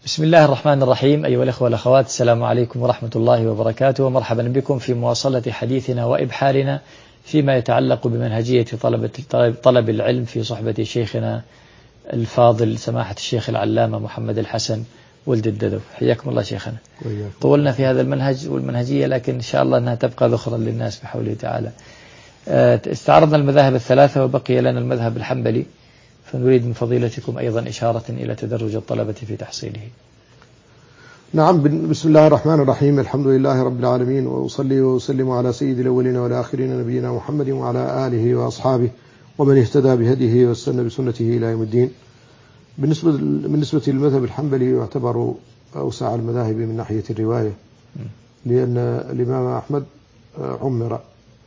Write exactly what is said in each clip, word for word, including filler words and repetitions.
بسم الله الرحمن الرحيم. أيها الأخوة والأخوات، السلام عليكم ورحمة الله وبركاته، ومرحبا بكم في مواصلة حديثنا وإبحارنا فيما يتعلق بمنهجية طلبة طلب العلم في صحبة شيخنا الفاضل سماحة الشيخ العلامة محمد الحسن ولد الددو. حياكم الله شيخنا. طولنا في هذا المنهج والمنهجية، لكن إن شاء الله أنها تبقى ذخرا للناس بحوله تعالى. استعرضنا المذاهب الثلاثة وبقي لنا المذهب الحنبلي، فنريد من فضيلتكم أيضا إشارة إلى تدرج الطلبة في تحصيله. نعم، بسم الله الرحمن الرحيم. الحمد لله رب العالمين، وأصلي وأسلم على سيد الأولين والآخرين نبينا محمد وعلى آله وأصحابه ومن اهتدى بهديه واستنى بسنته إلى يوم الدين. بالنسبة بالنسبة للمذهب الحنبلي يعتبر أوسع المذاهب من ناحية الرواية، لأن الإمام أحمد عمر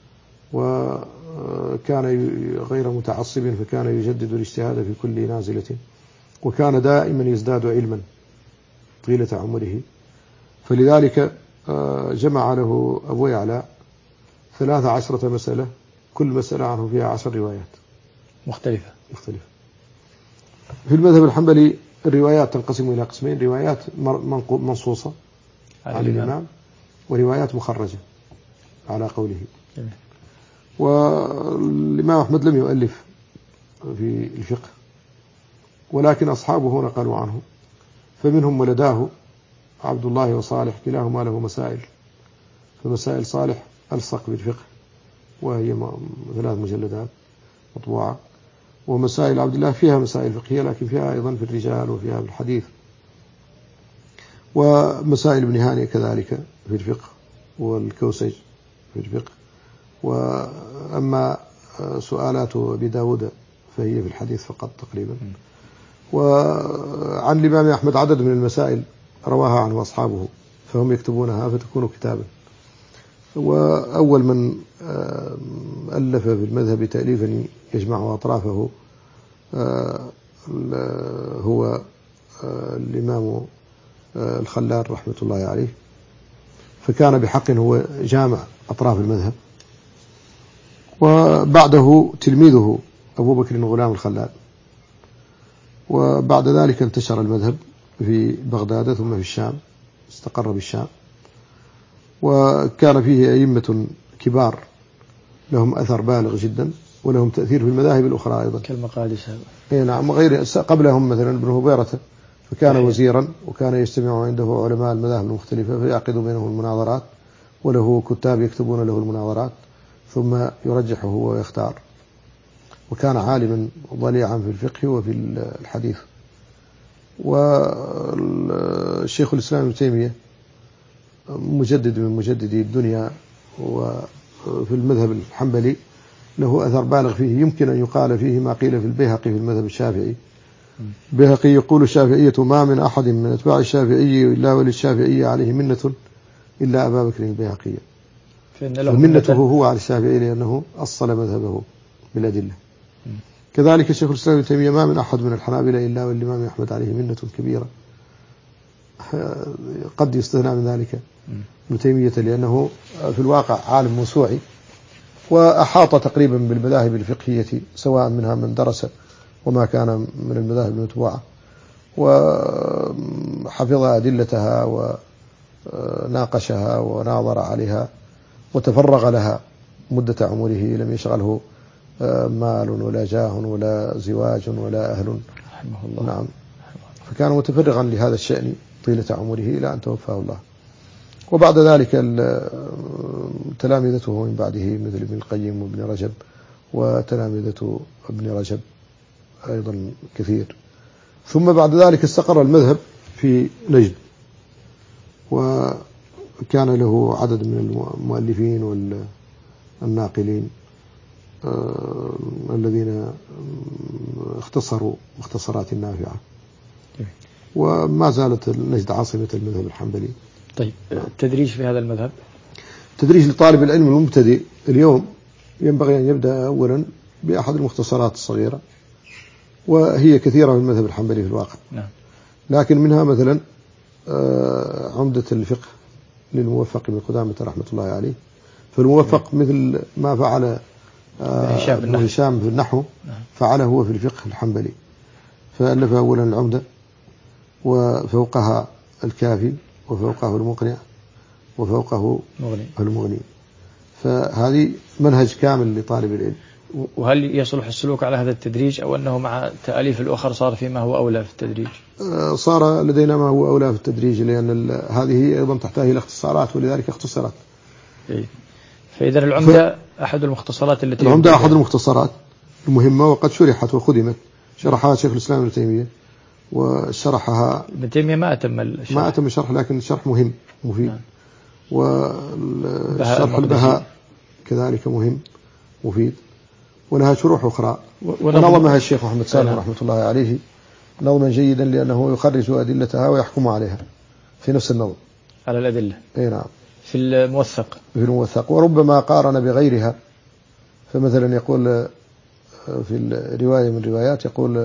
وكان غير متعصب، فكان يجدد الاجتهاد في كل نازلة، وكان دائما يزداد علما طيلة عمره. فلذلك جمع له أبو يعلى ثلاث عشرة مسألة، كل مسألة عنه فيها عشر روايات مختلفة مختلفة. في المذهب الحنبلي الروايات تنقسم إلى قسمين: روايات منصوصة عن الإمام، وروايات مخرجة على قوله. جميل. والإمام أحمد لم يؤلف في الفقه، ولكن أصحابه نقلوا عنه، فمنهم ولداه عبد الله وصالح، كلاهما له مسائل، فمسائل صالح ألصق بالفقه وهي ثلاث مجلدات مطبوعة، ومسائل عبد الله فيها مسائل فقهية لكن فيها أيضا في الرجال وفيها في الحديث، ومسائل ابن هانئ كذلك في الفقه، والكوسج في الفقه. وأما سؤالات أبي داود فهي في الحديث فقط تقريبا. وعن الإمام أحمد عدد من المسائل رواها عنه أصحابه، فهم يكتبونها فتكون كتابا. وأول من ألف في المذهب تأليفا يجمع أطرافه هو الإمام الخلال رحمة الله عليه، فكان بحق هو جامع أطراف المذهب. وبعده تلميذه أبو بكر غلام الخلال، وبعد ذلك انتشر المذهب في بغداد ثم في الشام، استقر بالشام، وكان فيه أئمة كبار لهم أثر بالغ جدا ولهم تأثير في المذاهب الأخرى أيضا كالمقادس. نعم، غير قبلهم مثلا ابن هبيرة، فكان وزيرا وكان يجتمع عنده علماء المذاهب المختلفة فيعقد بينهم المناظرات، وله كتاب يكتبون له المناظرات ثم يرجحه ويختار، وكان عالما ضليعا في الفقه وفي الحديث. والشيخ الإسلام ابن تيمية مجدد من مجددي الدنيا، وفي المذهب الحنبلي له أثر بالغ فيه، يمكن أن يقال فيه ما قيل في البيهقي في المذهب الشافعي. البيهقي يقول: الشافعية ما من أحد من أتباع الشافعي إلا وللشافعية عليه منة إلا أبا بكر البيهقي، فمنته هو على الشافعي لأنه أصل مذهبه بالأدلة. كذلك الشيخ الإسلام ابن تيمية ما من أحد من الحنابلة إلا والإمام أحمد عليه منة كبيرة، قد يستثنى من ذلك ابن تيمية لأنه في الواقع عالم موسوعي، وأحاط تقريبا بالمذاهب الفقهية سواء منها من درس وما كان من المذاهب المتبوعة، وحفظ أدلتها وناقشها وناظر عليها وتفرغ لها مدة عمره، لم يشغله مال ولا جاه ولا زواج ولا أهل رحمه الله. نعم، فكان متفرغا لهذا الشأن طيلة عمره إلى أن توفاه الله. وبعد ذلك تلامذته من بعده مثل ابن القيم وابن رجب، وتلامذة ابن رجب أيضا كثير. ثم بعد ذلك استقر المذهب في نجد، وكان له عدد من المؤلفين والناقلين آه الذين اختصروا مختصرات نافعة، وما زالت نجد عاصمة المذهب الحنبلي. طيب، التدريج في هذا المذهب، تدريج لطالب العلم المبتدئ اليوم ينبغي أن يبدأ أولا بأحد المختصرات الصغيرة، وهي كثيرة في المذهب الحنبلي في الواقع. نعم. لكن منها مثلا عمدة الفقه للموفق بن قدامة رحمة الله عليه، فالموفق مثل ما فعل ابن هشام في النحو فعله هو في الفقه الحنبلي، فألف أولا العمدة، وفوقها الكافي وفوقه المقنع وفوقه مغني. المغني. فهذه منهج كامل لطالب العلم. وهل يصلح السلوك على هذا التدريج أو أنه مع تأليف الأخر صار فيما هو أولى في التدريج؟ صار لدينا ما هو أولى في التدريج، لأن هذه أيضا تحتاج إلى اختصارات ولذلك اختصرت. فإذا العمدة ف... أحد المختصرات التي العمدة أحد المختصرات المهمة وقد شرحت وخدمت، شرحها شيخ الإسلام ابن تيمية وشرحها ابن تيمية ما أتم الشرح ما أتم الشرح لكن الشرح مهم مفيد. نعم. والشرح البهاء كذلك مهم مفيد، ولها شروح أخرى ونظمها الشيخ محمد سالم رحمة الله عليه نظما جيدا، لأنه يخرج أدلتها ويحكم عليها في نفس النظم على الأدلة. أي نعم. في الموثق في الموثق وربما قارن بغيرها، فمثلا يقول في الرواية من روايات يقول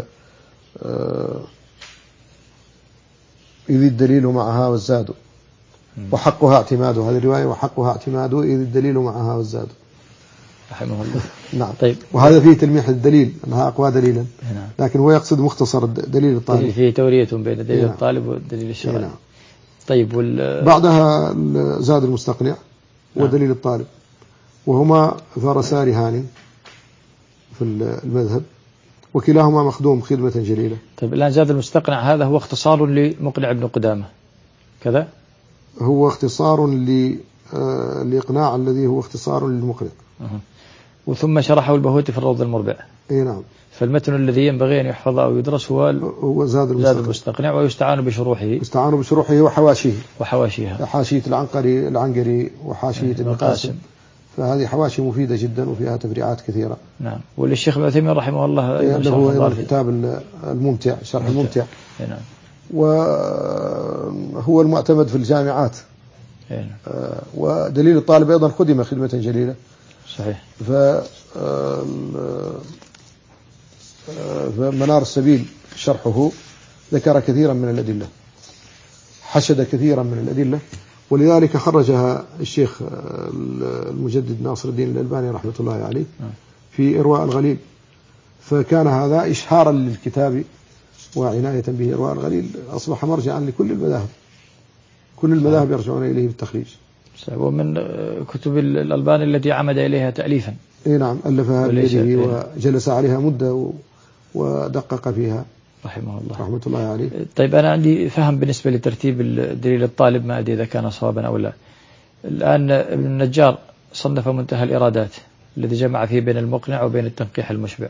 إذ الدليل معها والزاد وحقها اعتماد، هذه الرواية وحقها اعتماد إذ الدليل معها والزاد رحمه الله. نعم. طيب. وهذا فيه تلميح الدليل أنها أقوى دليلا. نعم. لكن هو يقصد مختصر دليل الطالب، فيه تورية بين دليل نعم. الطالب والدليل الشرعي. نعم. طيب وال... بعدها زاد المستقنع ودليل نعم. الطالب، وهما فرسان هان في المذهب وكلاهما مخدوم خدمة جليلة. طيب الآن زاد المستقنع هذا هو اختصار لمقنع ابن قدامة كذا؟ هو اختصار لإقناع الذي هو اختصار للمقنع. أه. وثم شرحه البهوتي في الروض المربع. اي نعم. فالمتن الذي ينبغي أن يحفظ أو يدرس هو هو زاد المستقنع, زاد المستقنع ويستعان بشروحه يستعان بشروحه وحواشيه وحواشيها حاشية العنقري العنقري وحاشية ابن القاسم، فهذه حواشي مفيدة جدا وفيها تفريعات كثيرة. نعم. وللشيخ ابن عثيمين رحمه الله له أيضا الكتاب الممتع شرح الممتع. نعم. وهو المعتمد في الجامعات. نعم. ودليل الطالب أيضا خدمة خدمة جليلة. صحيح. ف فمنار السبيل شرحه ذكر كثيرا من الأدلة، حشد كثيرا من الأدلة، ولذلك خرجها الشيخ المجدد ناصر الدين الألباني رحمة الله عليه في إرواء الغليل. فكان هذا إشهارا للكتاب وعناية به. إرواء الغليل أصبح مرجعا لكل المذاهب، كل المذاهب يرجعون إليه بالتخريج. ومن كتب الألباني التي عمد إليها تأليفا. إيه نعم، ألفها بيده وجلس عليها مدة ودقق فيها رحمه الله رحمة الله عليه. طيب أنا عندي فهم بالنسبة لترتيب دليل الطالب، ما أدري إذا كان صوابا أو لا. الآن ابن النجار صنف منتهى الإرادات الذي جمع فيه بين المقنع وبين التنقيح المشبع،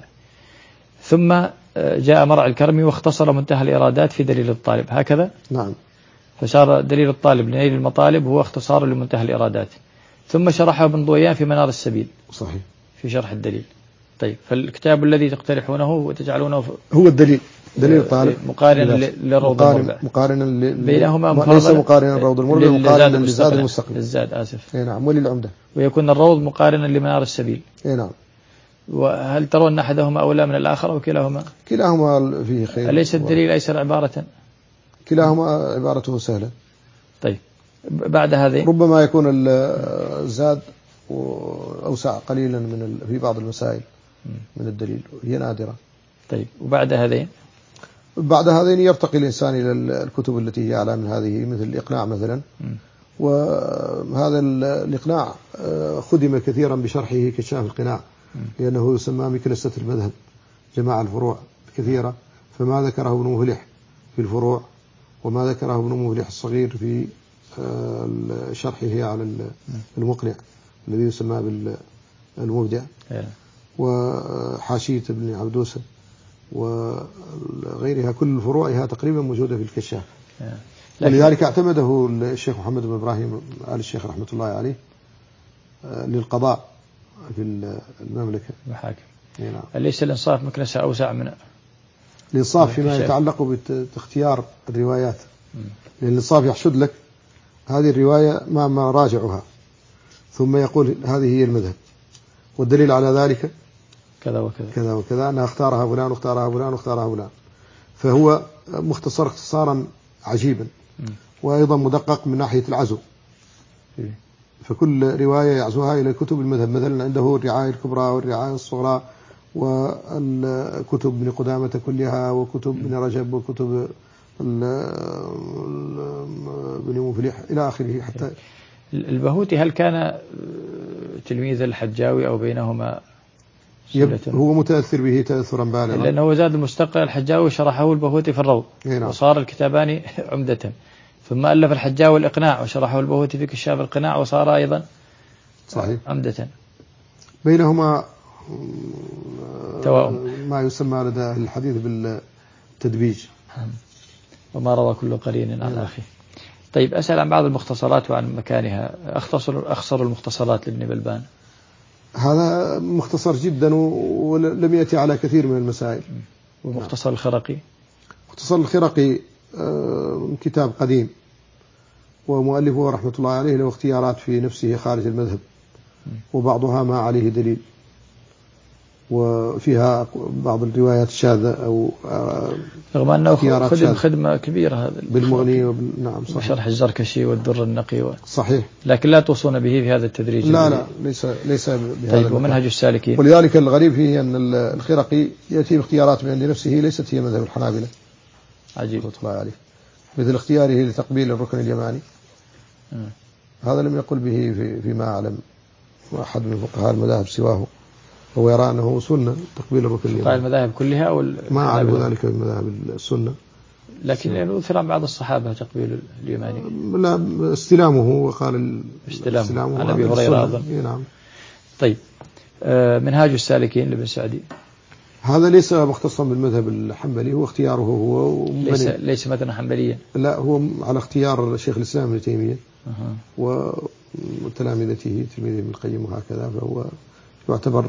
ثم جاء مرع الكرمي واختصر منتهى الإرادات في دليل الطالب هكذا. نعم. فصار دليل الطالب لنيل المطالب هو اختصار لمنتهى الإرادات، ثم شرحه ابن ضويان في منار السبيل. صحيح. في شرح الدليل. طيب فالكتاب الذي تقترحونه وتجعلونه هو الدليل دليل الطالب مقارنا للروض المربع، مقارنا ل... بينهما ليس مقارنا للروض المربع، مقارنا للزاد المستقنع. الزاد آسف. اي نعم. وللعمدة. ويكون الروض مقارنا لمنار السبيل. اي نعم. وهل ترون أن أحدهما أولى من الآخر أو كلاهما؟ كلاهما فيه خير. أليس الدليل أيسر عبارة؟ كلاهما عبارته سهلة. طيب بعد هذه ربما يكون الزاد أوسع قليلا من في بعض المسائل من الدليل، هي نادرة. طيب وبعد هذين بعد هذين يرتقي الإنسان إلى الكتب التي هي أعلى من هذه، مثل الإقناع مثلا. م. وهذا الإقناع خدم كثيرا بشرحه كشاف القناع، م. لأنه يسمى مكنسة المذهب، جماع الفروع كثيرة، فما ذكره ابن مفلح في الفروع وما ذكره ابن مفلح الصغير في شرحه على المقنع الذي يسمى بالمبدع، وحاشية ابن عبدوسة وغيرها، كل فروعها تقريبا موجودة في الكشاف. ولذلك اعتمده الشيخ محمد بن إبراهيم آل الشيخ رحمة الله عليه للقضاء في المملكة المحاكم. نعم. أليس الإنصاف مكنسة أوسع من الإنصاف فيما يتعلق باختيار الروايات؟ لأن الإنصاف يحشد لك هذه الرواية ما ما راجعها ثم يقول هذه هي المذهب والدليل على ذلك كذا وكذا كذا وكذا، أنها اختارها فلان واختارها فلان واختارها فلان. فهو مختصر اختصارا عجيبا، وأيضا مدقق من ناحية العزو. فكل رواية يعزوها إلى كتب المذهب، مثلا عنده الرعاية الكبرى والرعاية الصغرى وكتب ابن قدامة كلها وكتب ابن رجب وكتب بن مفلح إلى آخره. حتى البهوتي هل كان تلميذ الحجاوي أو بينهما صلة؟ هو متأثر به تأثرا بالغا، لأنه زاد المستقل الحجاوي شرحه البهوتي في الروض، نعم. وصار الكتابان عمدة، ثم ألف الحجاوي الإقناع وشرحه البهوتي في كشاف القناع وصار أيضا صحيح عمدة. بينهما توائم، ما يسمى لدى الحديث بالتدبيج، وما روى كل قرين عن أخيه. طيب أسأل عن بعض المختصرات وعن مكانها. أختصر أخصر المختصرات لابن بلبان. هذا مختصر جدا ولم يأتي على كثير من المسائل. ومختصر الخرقي؟ مختصر الخرقي كتاب قديم، ومؤلفه رحمة الله عليه له اختيارات في نفسه خارج المذهب، وبعضها ما عليه دليل، وفيها بعض الروايات الشاذة أو رغم أنه خدم خدمة كبيرة هذا بالمغني وبال... نعم صحيح، وشرح الزركشي والدر النقي و... صحيح، لكن لا توصون به في هذا التدريج. لا لا ليس ليس بهذا. طيب ومنهج السالكين؟ ولذلك الغريب فيه أن الخرقي يأتي باختيارات من عند نفسه ليست هي مذهب الحنابلة. عجيب. رحمة الله عليه، مثل اختياره لتقبيل الركن اليماني. م. هذا لم يقل به في فيما أعلم أحد من فقهاء المذاهب سواه، هو يرى أنه سنة تقبيل الركن اليماني. فقهاء المذاهب كلها أو ما أعرف ذلك من مذاهب السنة، لكن يؤثر عن بعض الصحابة تقبيل اليماني. لا استلامه، وقال استلامه عن أبي هريرة أيضا. نعم. طيب آه منهاج السالكين لابن سعدي هذا ليس مختصا بالمذهب الحنبلي، هو اختياره هو ليس ليس مثلا حنبليا، لا هو على اختيار شيخ الإسلام ابن تيمية أه. وتلامذته تلميذه ابن القيم وهكذا، فهو يعتبر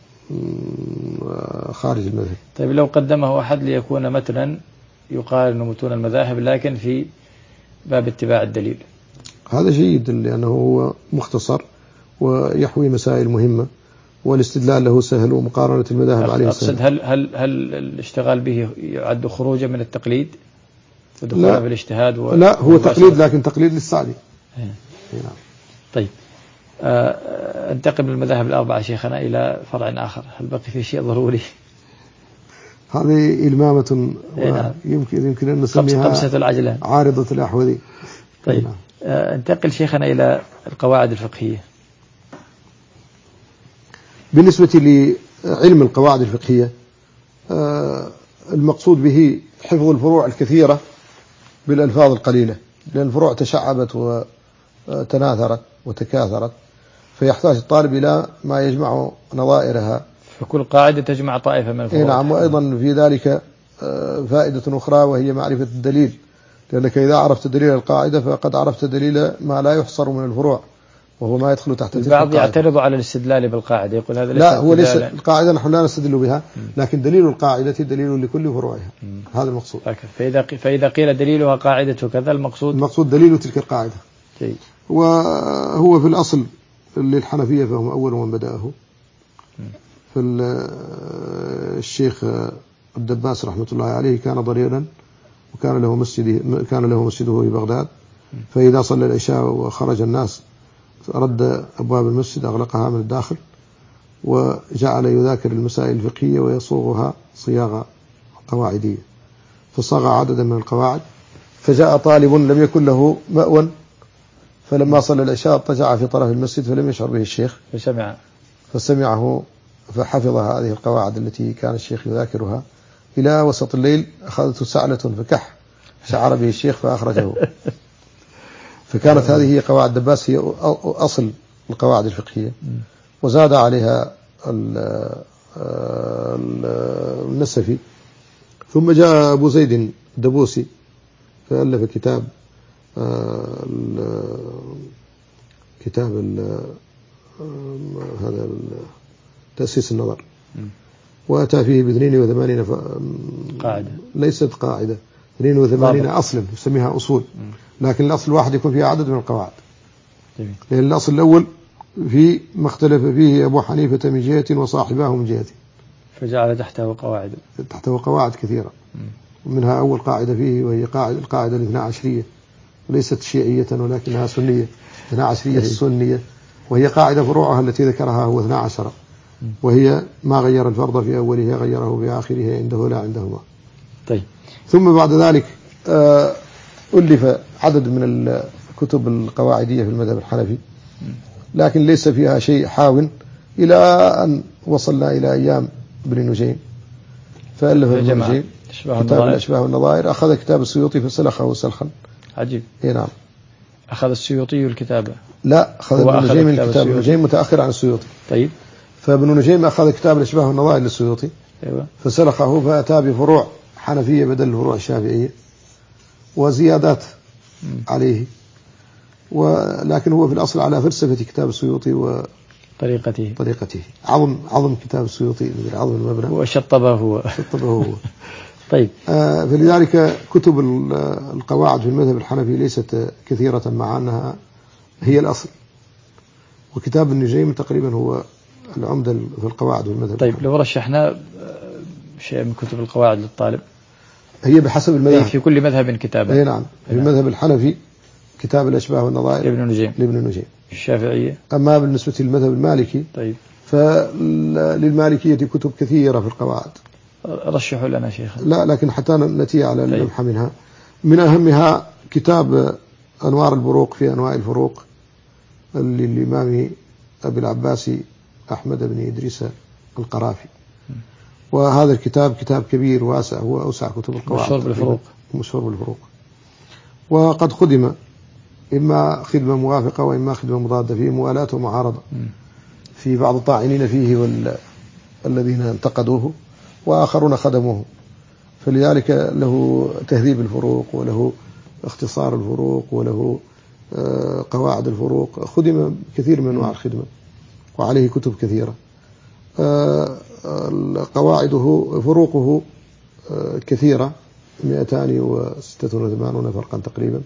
خارج المذهب. طيب لو قدمه أحد ليكون متنا يقال أنه متون المذاهب لكن في باب اتباع الدليل، هذا جيد لأنه هو مختصر ويحوي مسائل مهمة، والاستدلال له سهل، ومقارنة المذاهب عليه سهل. أقصد هل هل هل الاشتغال به يعد خروجا من التقليد ودخولا في الاجتهاد؟ و... لا هو تقليد، لكن تقليد للسعدي. نعم. طيب آه انتقل من المذاهب الأربعة شيخنا إلى فرع آخر، هل بقي في شيء ضروري؟ هذه إلمامة يمكن يمكن أن نسميها قمسة العجلان، عارضة الأحوذي. طيب آه انتقل شيخنا إلى القواعد الفقهية. بالنسبة لعلم القواعد الفقهية آه المقصود به حفظ الفروع الكثيرة بالألفاظ القليلة، لأن الفروع تشعبت وتناثرت وتكاثرت، فيحتاج الطالب إلى ما يجمع نظائرها، فكل قاعدة تجمع طائفة من الفروع. نعم. وأيضا في ذلك فائدة أخرى وهي معرفة الدليل، لأنك إذا عرفت دليل القاعدة فقد عرفت دليل ما لا يحصر من الفروع، وهو ما يدخل تحت تلك البعض يعترض على الاستدلال بالقاعدة، يقول هذا لا هو ليس القاعدة نحن لا نستدل بها، لكن دليل القاعدة دليل لكل فروعها. مم. هذا المقصود. فإذا فإذا قيل دليلها قاعدة كذا، المقصود المقصود دليل تلك القاعدة. جيد. وهو في الأصل للحنفية فهم أول من بدأه، فالشيخ الدباس رحمة الله عليه كان ضريرا، وكان له مسجده كان له مسجده في بغداد، فإذا صلى العشاء وخرج الناس رد أبواب المسجد أغلقها من الداخل، وجعل يذاكر المسائل الفقهية ويصوغها صياغة قواعدية، فصاغ عددا من القواعد. فجاء طالب لم يكن له مأوى، فلما صلى العشاء اضطجع في طرف المسجد فلم يشعر به الشيخ، فسمع فسمعه فحفظ هذه القواعد التي كان الشيخ يذاكرها إلى وسط الليل، أخذته سعلة فكح، شعر به الشيخ فأخرجه. فكانت هذه هي قواعد دباس، هي أصل القواعد الفقهية، وزاد عليها النسفي. ثم جاء أبو زيد الدبوسي فألف كتاب كتاب هذا تأسيس النظر، وأتى فيه باثنين وثمانين قاعدة، ليست قاعدة، اثنين وثمانين أصلا يسميها أصول، لكن الأصل الواحد يكون فيها عدد من القواعد. جميل. لأن الأصل الأول في ما اختلف فيه أبو حنيفة من جهة وصاحباه من جهة، فجعل تحته قواعد تحته قواعد كثيرة، ومنها أول قاعدة فيه وهي قاعدة القاعدة الاثنى عشرية، ليست شيعية ولكنها سنية، اثنى عشرية السنية، وهي قاعدة فروعها التي ذكرها هو اثنى عشر، وهي ما غير الفرض في أوله غيره في آخره عنده لا عندهما. طيب. ثم بعد ذلك ألف عدد من الكتب القواعدية في المذهب الحنفي، لكن ليس فيها شيء حاون إلى أن وصلنا إلى أيام ابن نجيم، فألف ابن نجيم كتاب الأشباه والنظائر، أخذ كتاب السيوطي فسلخه سلخا. عجيب. إيه نعم. أخذ السيوطي الكتابة؟ لا، أخذ ابن نجيم الكتاب. ابن نجيم متأخر عن السيوطي. طيب. فابن نجيم أخذ كتاب الأشباه والنظائر للسيوطي. أيوة. فسلخه فأتى بفروع حنفية بدل الفروع الشافعية وزيادات م. عليه، ولكن هو في الأصل على فلسفة كتاب السيوطي وطريقته طريقته. عظم عظم كتاب السيوطي مثل عظم المبنى، وشطبه هو شطبه هو. طيب. آه فلذلك كتب القواعد في المذهب الحنفي ليست كثيرة مع أنها هي الأصل، وكتاب النجيم تقريبا هو العمدة في القواعد في المذهب. طيب، لو رشحنا شيء من كتب القواعد للطالب. هي بحسب المذهب، في كل مذهب كتابة. اي نعم. في المذهب الحنفي كتاب الأشباه والنظائر لابن نجيم. لابن نجيم. الشافعية. أما بالنسبة للمذهب المالكي، طيب، فللمالكية كتب كثيرة في القواعد. رشحوا لنا شيخ. لا، لكن حتى نتي على اللمحة منها. من أهمها كتاب أنوار البروق في أنواع الفروق للإمام أبي العباس أحمد بن إدريس القرافي، وهذا الكتاب كتاب كبير واسع، هو أوسع كتب القواعد، مشهور بالفروق. مشهور بالفروق. وقد خدم إما خدمة موافقة وإما خدمة مضادة، فيه موالاة ومعارضة في بعض الطاعنين فيه والذين انتقدوه، وآخرون خدموه. فلذلك له تهذيب الفروق، وله اختصار الفروق، وله قواعد الفروق، خدم كثير من أنواع الخدمة، وعليه كتب كثيرة. قواعده فروقه كثيرة، مئتان وستة وثمانون فرقا تقريبا،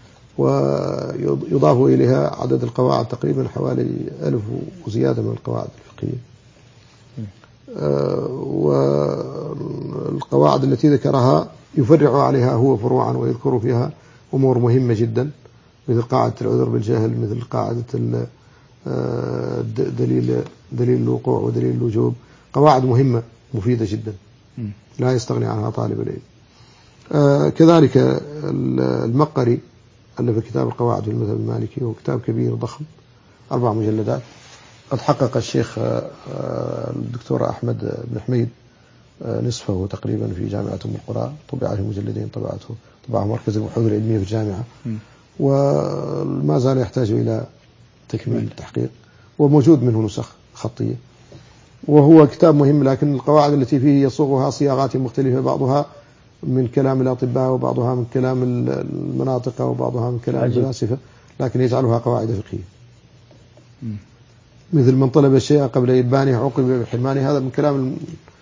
ويضاف إليها عدد القواعد تقريبا حوالي ألف وزيادة من القواعد الفقهية. والقواعد التي ذكرها يفرع عليها هو فروعا، ويذكر فيها أمور مهمة جدا، مثل قاعدة العذر بالجهل، مثل قاعدة دليل دليل الوقوع ودليل الوجوب. قواعد مهمة مفيدة جدا لا يستغني عنها طالب العلم. كذلك المقري ألف كتاب القواعد في المذهب المالكي، وهو كتاب كبير ضخم، أربع مجلدات. قد حقق الشيخ الدكتور أحمد بن حميد نصفه تقريبا في جامعة أم القرى، طبع في مجلدين، طبعته طبعه مركز البحوث العلمية في الجامعة، وما زال يحتاج إلى تكميل التحقيق، وموجود منه نسخ خطية. وهو كتاب مهم، لكن القواعد التي فيه يصوغها صياغات مختلفة، بعضها من كلام الأطباء، وبعضها من كلام المناطق، وبعضها من كلام الفلاسفة، لكن يجعلها قواعد فقهية. مثل من طلب الشيء قبل إبانه عوقب بحرمانه، هذا من كلام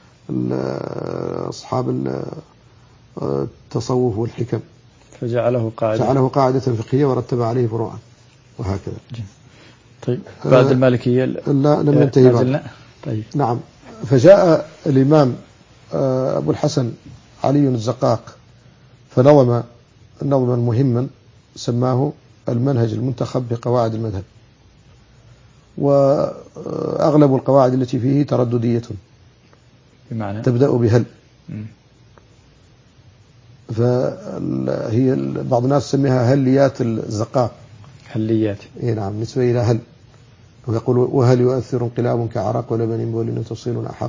أصحاب التصوف والحكم، فجعله قاعدة جعله قاعدة فقهية ورتب عليه فروعا، وهكذا. طيب، بعد المالكية لا لم ننتهي بعد. طيب. نعم. فجاء الإمام أبو الحسن علي الزقاق فنظم نظما مهما سماه المنهج المنتخب بقواعد المذهب، وأغلب القواعد التي فيه ترددية، بمعنى تبدأ بهل. فهي بعض الناس سميها هليات الزقاق. هليات. إيه نعم، نسبة إلى هل. ويقول وهل يؤثر انقلاب كعراق ولبن بول تفصيل أحق،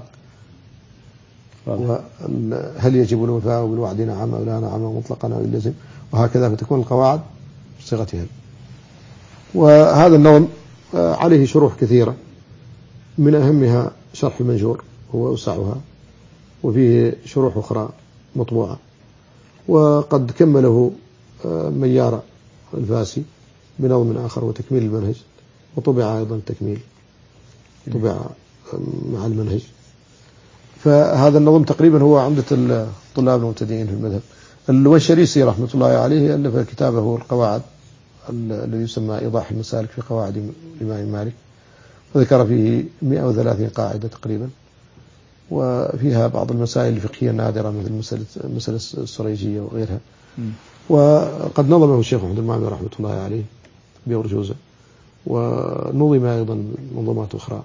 وهل يجب الوفاء بالوعد نعم أو لا نعم مطلقا أو اللزم، وهكذا. فتكون القواعد بصيغة هل. وهذا النظم عليه شروح كثيرة، من أهمها شرح المنجور هو أوسعها، وفيه شروح أخرى مطبوعة. وقد كمله ميار الفاسي بنظم آخر وتكميل المنهج، وطبع أيضا تكميل، طبع مع المنهج. فهذا النظم تقريبا هو عمدة الطلاب المبتدئين في المذهب. الوشريسي رحمة الله عليه ألف كتابه القواعد الذي يسمى إيضاح المسالك في قواعد الإمام مالك، وذكر فيه مئة وثلاثين قاعدة تقريبا، وفيها بعض المسائل الفقهية النادرة مثل مسألة مسألة السريجية وغيرها. وقد نظمه الشيخ محمد المعمري رحمة الله عليه بأرجوزة، ونظم أيضا منظمات أخرى.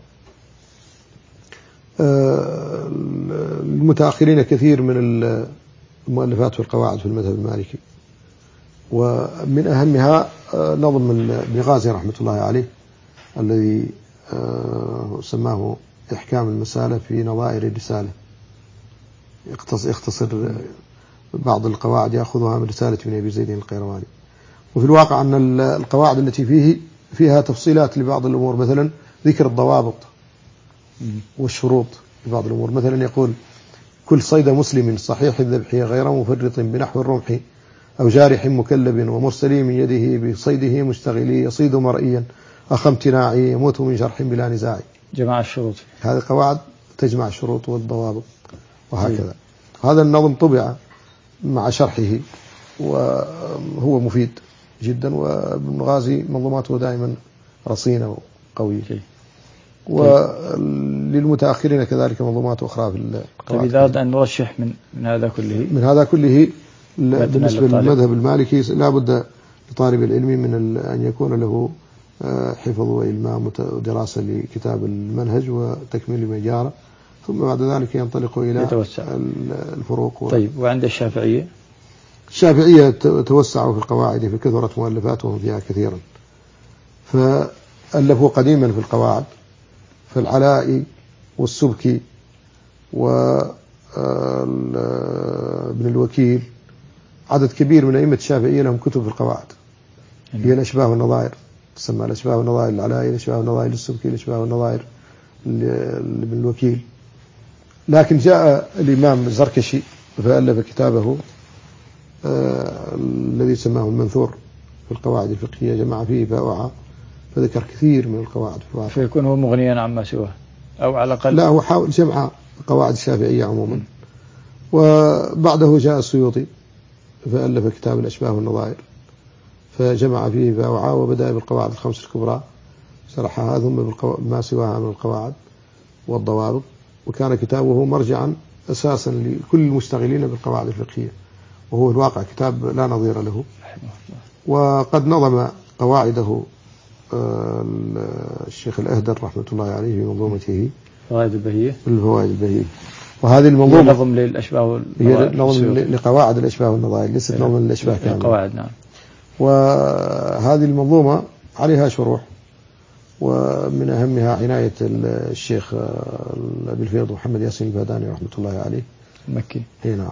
المتأخرين كثير من المؤلفات في القواعد في المذهب المالكي، ومن أهمها نظم ابن غازي رحمة الله عليه الذي سماه إحكام المسالة في نظائر الرسالة، يختصر بعض القواعد يأخذها من رسالة ابن أبي زيد القيرواني. وفي الواقع أن القواعد التي فيه فيها تفصيلات لبعض الأمور، مثلا ذكر الضوابط والشروط لبعض الأمور. مثلا يقول: كل صيد مسلم صحيح الذبح غير مفرط بنحو الرمح أو جارح مكلب ومرسلي من يده بصيده مشتغلي يصيد مرئيا أخ امتناعي يموت من جرح بلا نزاع. جماع الشروط، هذه قواعد تجمع الشروط والضوابط وهكذا. هذا النظم طبع مع شرحه وهو مفيد جدا، وابن غازي منظوماته دائما رصينة وقوية. وللمتأخرين كذلك منظومات أخرى في القواعد. طيب إذا أردنا أن نرشح من من هذا كله من هذا كله بالنسبة للمذهب المالكي لا بد لطالب العلم من أن يكون له حفظ وإلمام ودراسة لكتاب المنهج وتكميل ما جاره، ثم بعد ذلك ينطلق إلى يتوسع. الفروق. و... طيب وعند الشافعية؟ الشافعية توسعوا في القواعد، في كثرة مؤلفاتهم فيها كثيرا، فألفوا قديما في القواعد، فالعلائي والسبكي وابن الوكيل، عدد كبير من أئمة الشافعية لهم كتب في القواعد، هي الأشباه والنظائر، تسمى الأشباه والنظائر العلائي، الأشباه والنظائر السبكي، الأشباه والنظائر ابن الوكيل. لكن جاء الإمام الزركشي فألف كتابه آه الذي سماه المنثور في القواعد الفقهية، جمع فيه فأوعى، فذكر كثير من القواعد، فيكون هو مغنيا عما سواه أو على الأقل. لا، هو حاول جمع القواعد الشافعية عموما. م. وبعده جاء السيوطي فألف كتاب الأشباه والنظائر، فجمع فيه فأوعى، وبدأ بالقواعد الخمس الكبرى شرحها، ثم بما سواها من القواعد والضوابط، وكان كتابه مرجعا أساسا لكل المشتغلين بالقواعد الفقهية، وهو الواقع كتاب لا نظير له. وقد نظم قواعده الشيخ الأهدر رحمة الله عليه في منظومته فوائد البهية. الفوائد البهية، وهذه المنظومة نظم للأشباه والنظائر، هي نظم لقواعد الأشباه والنظائر، ليست نظم للأشباه كاملة. القواعد نعم. وهذه المنظومة عليها شروح، ومن أهمها عناية الشيخ أبي الفيض محمد ياسين الباداني رحمة الله عليه المكي. هي نعم.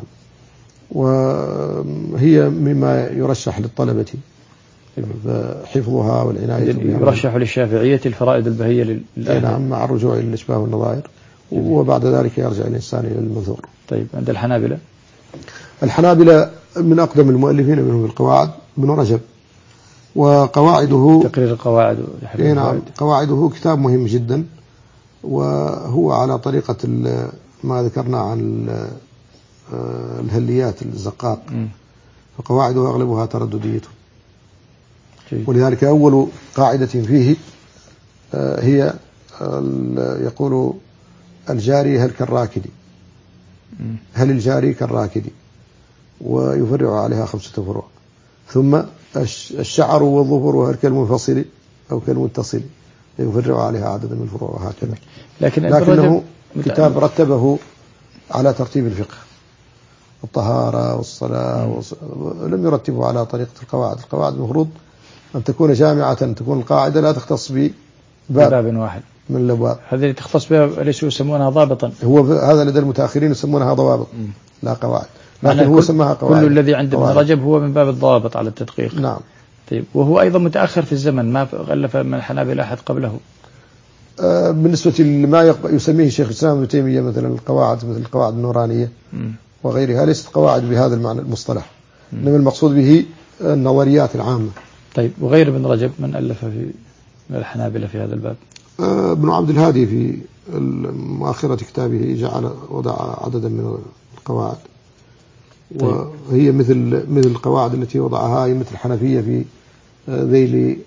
وهي مما يرشح للطلبة حفظها والعناية بها. يرشح للشافعية الفرائد البهية للأهل. نعم، مع الرجوع إلى الأشباه والنظائر، وبعد ذلك يرجع الإنسان إلى المنثور. طيب عند الحنابلة؟ الحنابلة من أقدم المؤلفين منهم في القواعد ابن رجب، وقواعده تقرير القواعد. نعم، قواعده كتاب مهم جدا، وهو على طريقة ما ذكرنا عن الهليات الزقاق، فقواعده أغلبها تردديته، ولذلك أول قاعدة فيه هي يقول: الجاري هل كالراكد، هل الجاري كالراكد، ويفرع عليها خمسة فروع. ثم الشعر والظفر هل كالمنفصل أو كالمتصل، يفرع عليها عدد من الفروع، وهكذا. لكن لكنه كتاب رتبه على ترتيب الفقه، الطهارة والصلاة والص... لم يرتبه على طريقة القواعد. القواعد المفروض أن تكون جامعة، أن تكون القاعدة لا تختص بباب باب واحد من الأبواب. هذه اللي تختص بها ليسوا يسمونها ضابطا، هو هذا لدى المتأخرين يسمونها ضوابط لا قواعد، لكن هو سماها قواعد. كل الذي عند ابن رجب هو من باب الضوابط على التدقيق. نعم. طيب، وهو أيضا متأخر في الزمن، ما غلف من الحنابلة أحد قبله. آه بالنسبة لما يسميه شيخ الإسلام ابن تيمية مثلا القواعد، مثل القواعد النورانية م. وغيرها، ليست قواعد بهذا المعنى المصطلح، إنما المقصود به النظريات العامة. طيب، وغير ابن رجب من ألف في من الحنابلة في هذا الباب؟ آه ابن عبد الهادي في مؤخرة كتابه جعل وضع عددا من القواعد. طيب. وهي مثل مثل القواعد التي وضعها أئمة الحنفية في ذيل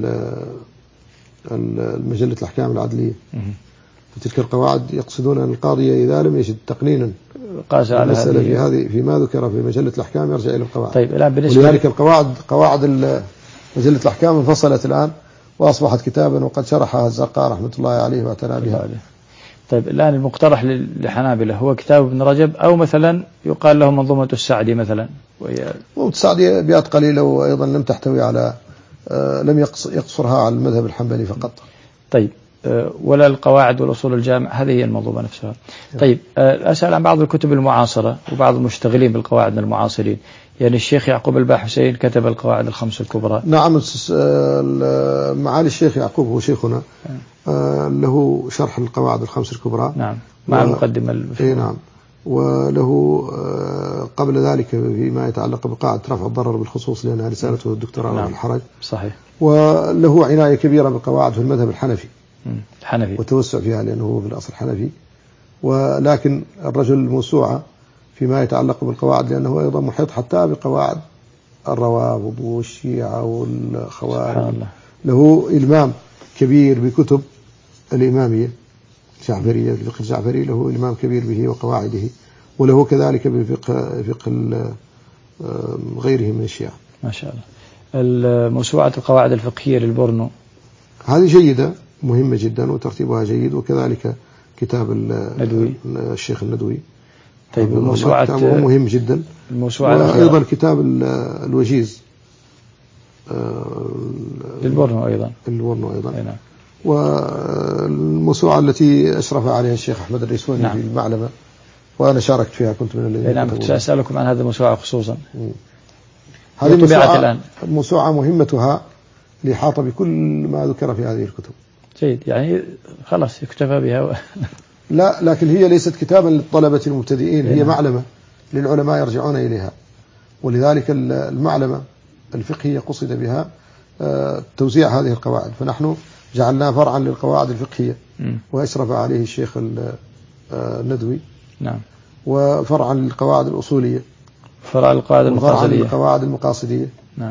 المجلة الأحكام العدلية. فتلك القواعد يقصدون أن القاضي إذا لم يجد تقنينا قاس على هذه في هذه فيما ذكر في مجلة الأحكام يرجع إلى القواعد. طيب، الآن بالنسبة ولذلك القواعد قواعد مجلة الأحكام انفصلت الآن وأصبحت كتابا، وقد شرحها الزرقاء رحمة الله عليه واعتنى بها. طيب الآن المقترح للحنابلة هو كتاب ابن رجب، أو مثلا يقال له منظومة السعدي مثلا؟ منظومة السعدي أبيات قليلة، وأيضا لم تحتوي على آه لم يقصرها على المذهب الحنبلي فقط. طيب آه ولا القواعد والأصول الجامع، هذه هي المنظومة نفسها. طيب آه أسأل عن بعض الكتب المعاصرة وبعض المشتغلين بالقواعد من المعاصرين، يعني الشيخ يعقوب الباح حسين كتب القواعد الخمس الكبرى. نعم، معالي الشيخ يعقوب هو شيخنا، آه له شرح القواعد الخمس الكبرى. نعم، مع و... المقدمة المشهورة. نعم، وله آه قبل ذلك فيما يتعلق بقاعدة رفع الضرر بالخصوص، لأنها رسالته الدكتوراه. نعم. الحرج. صحيح. وله عناية كبيرة بالقواعد في المذهب الحنفي الحنفي وتوسع فيها، لأنه هو في الأصل حنفي، ولكن الرجل موسوعة فيما يتعلق بالقواعد، لأنه أيضا محيط حتى بقواعد الروافض والشيعة والخوارج. له إلمام كبير بكتب الإمامية الجعفرية، الفقه الجعفري له إلمام كبير به وقواعده، وله كذلك بفقه فقه غيره من الشيعة. ما شاء الله. موسوعة القواعد الفقهية للبرنو هذه جيدة، مهمة جدا، وترتيبها جيد، وكذلك كتاب الندوي الشيخ الندوي. طيب الموسوعة كتابه مهم جدا. الموسوعة وأيضا كتاب الوجيز للبرنو أيضا البرنو أيضا نعم. والموسوعة التي أشرف عليها الشيخ أحمد الريسواني. نعم. في المعلمة، وأنا شاركت فيها، كنت من الذين. نعم، كنت أسألكم عن هذه الموسوعة خصوصا. هذه الموسوعة الآن موسوعة مهمتها لإحاطة بكل ما ذكر في هذه الكتب. جيد، يعني خلاص يكتفى بها و... لا، لكن هي ليست كتابا للطلبة المبتدئين، هي معلمة للعلماء يرجعون إليها، ولذلك المعلمة الفقهية قصد بها توزيع هذه القواعد، فنحن جعلناه فرعا للقواعد الفقهية، وأشرف عليه الشيخ الندوي. نعم. وفرعا للقواعد الأصولية، فرع القواعد المقاصدية، القواعد المقاصدية. نعم.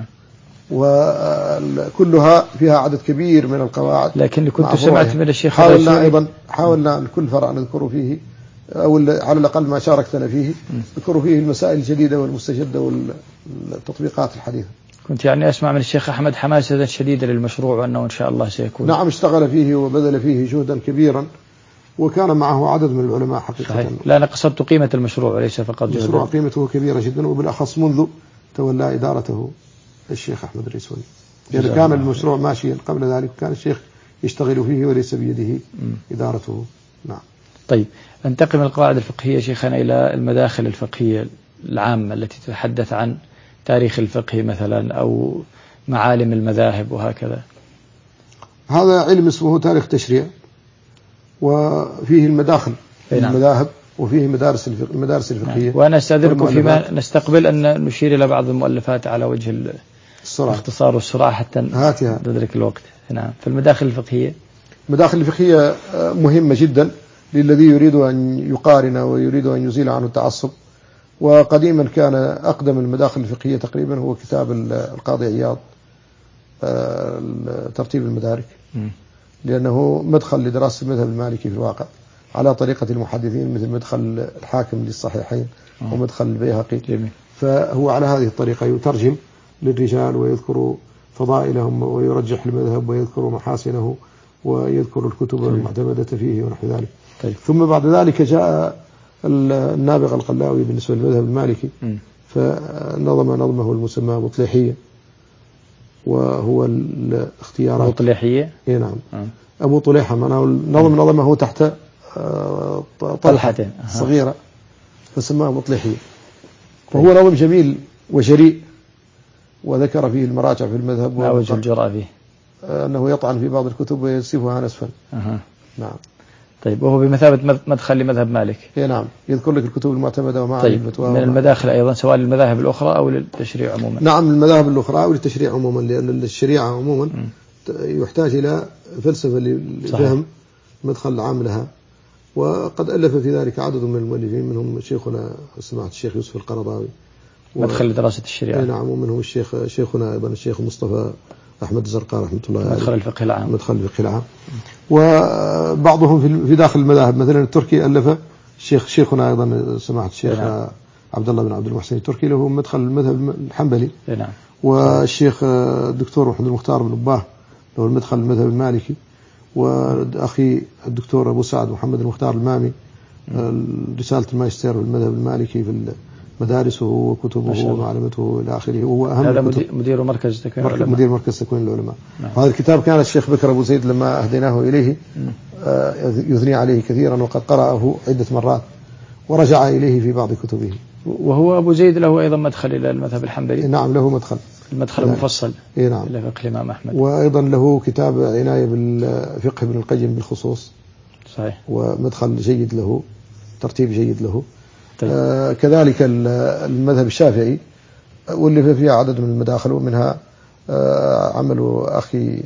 وكلها فيها عدد كبير من القواعد. لكن كنت سمعت من الشيخ حاولنا أيضا حاولنا أن كل فرع نذكر فيه، أو على الأقل ما شاركتنا فيه نذكر فيه المسائل الجديدة والمستجدة والتطبيقات الحديثة. كنت يعني أسمع من الشيخ أحمد حماسة شديدة للمشروع، وأنه إن شاء الله سيكون. نعم، اشتغل فيه وبذل فيه جهدا كبيرا، وكان معه عدد من العلماء حقيقة. صحيح. لا، أنا قصدت قيمة المشروع وليس فقط جهدا. المشروع قيمته كبيرة جدا، وبالأخص منذ تولى إدارته الشيخ أحمد الريسواني، يعني كان المشروع ماشيا قبل ذلك، كان الشيخ يشتغل فيه وليس بيده إدارته. نعم. طيب، انتقل من القواعد الفقهية شيخنا إلى المداخل الفقهية العامة التي تتحدث عن تاريخ الفقه مثلا، أو معالم المذاهب وهكذا. هذا علم اسمه تاريخ تشريع، وفيه المداخل في المذاهب، وفيه مدارس المدارس الفقهية. نعم. وأنا أستأذنكم فيما نستقبل أن نشير إلى بعض المؤلفات على وجه الاختصار والسرعة حتى ندرك الوقت. نعم. في المداخل الفقهية، المداخل الفقهية مهمة جدا للذي يريد أن يقارن ويريد أن يزيل عنه التعصب. وقديما كان أقدم المداخل الفقهية تقريبا هو كتاب القاضي عياض، ترتيب المدارك، لأنه مدخل لدراسة المذهب المالكي في الواقع على طريقة المحدثين، مثل مدخل الحاكم للصحيحين ومدخل البيهقي. فهو على هذه الطريقة يترجم للرجال ويذكر فضائلهم ويرجح المذهب ويذكر محاسنه ويذكر الكتب المعتمدة فيه ونحو ذلك. طيب. ثم بعد ذلك جاء النابغة القلاوي بالنسبة للمذهب المالكي، فنظم نظمه المسمى بطليحية، وهو الاختيارات. بطليحية؟ اي نعم. آه. أبو طليحة معناه نظم نظمه تحت طلحة صغيرة، فسماه بطليحية. فهو نظم جميل وجريء، وذكر فيه المراجع في المذهب. ما وجه الجرأة فيه؟ أنه يطعن في بعض الكتب وينسفها نسفا. أه. نعم. طيب، وهو بمثابة مدخل لمذهب مالك. اي نعم، يذكر لك الكتب المعتمدة ومعاني طيب. الفتوى. من المداخل أيضا سواء للمذاهب الأخرى أو للتشريع عموما. نعم، المذاهب الأخرى أو للتشريع عموما، لأن الشريعة عموما م. يحتاج إلى فلسفة لفهم مدخل العام لها. وقد ألف في ذلك عدد من المؤلفين، منهم شيخنا سماحة الشيخ يوسف القرضاوي و... مدخل لدراسة الشريعة. نعم، ومنهم الشيخ شيخنا أيضا الشيخ مصطفى أحمد الزرقاء رحمة الله عليه، مدخل الفقه العام. مدخل الفقه العام. وبعضهم في داخل المذاهب، مثلا التركي ألف الشيخ شيخنا أيضا سماحة الشيخ نعم. عبد الله بن عبد المحسن التركي له مدخل المذهب الحنبلي. نعم. والشيخ الدكتور محمد المختار بن أباه له المدخل المذهب المالكي. وأخي الدكتور أبو سعد محمد المختار المامي رسالة الماجستير في المذهب المالكي في مدارسه وكتبه ومعلمته إلى آخره. وهو أهم هذا مدير مركز تكوين العلماء. مدير مركز تكوين العلماء. نعم. وهذا الكتاب كان الشيخ بكر أبو زيد لما أهديناه إليه يثني عليه كثيرا، وقد قرأه عدة مرات ورجع إليه في بعض كتبه. وهو أبو زيد له أيضا مدخل إلى المذهب الحنبلي. نعم له مدخل، المدخل المفصل نعم. إلى فقه الإمام أحمد. وأيضا له كتاب عناية بالفقه ابن القيم بالخصوص. صحيح. ومدخل جيد له، ترتيب جيد له. طيب. آه كذلك المذهب الشافعي واللي فيها عدد من المداخل، ومنها آه عمل أخي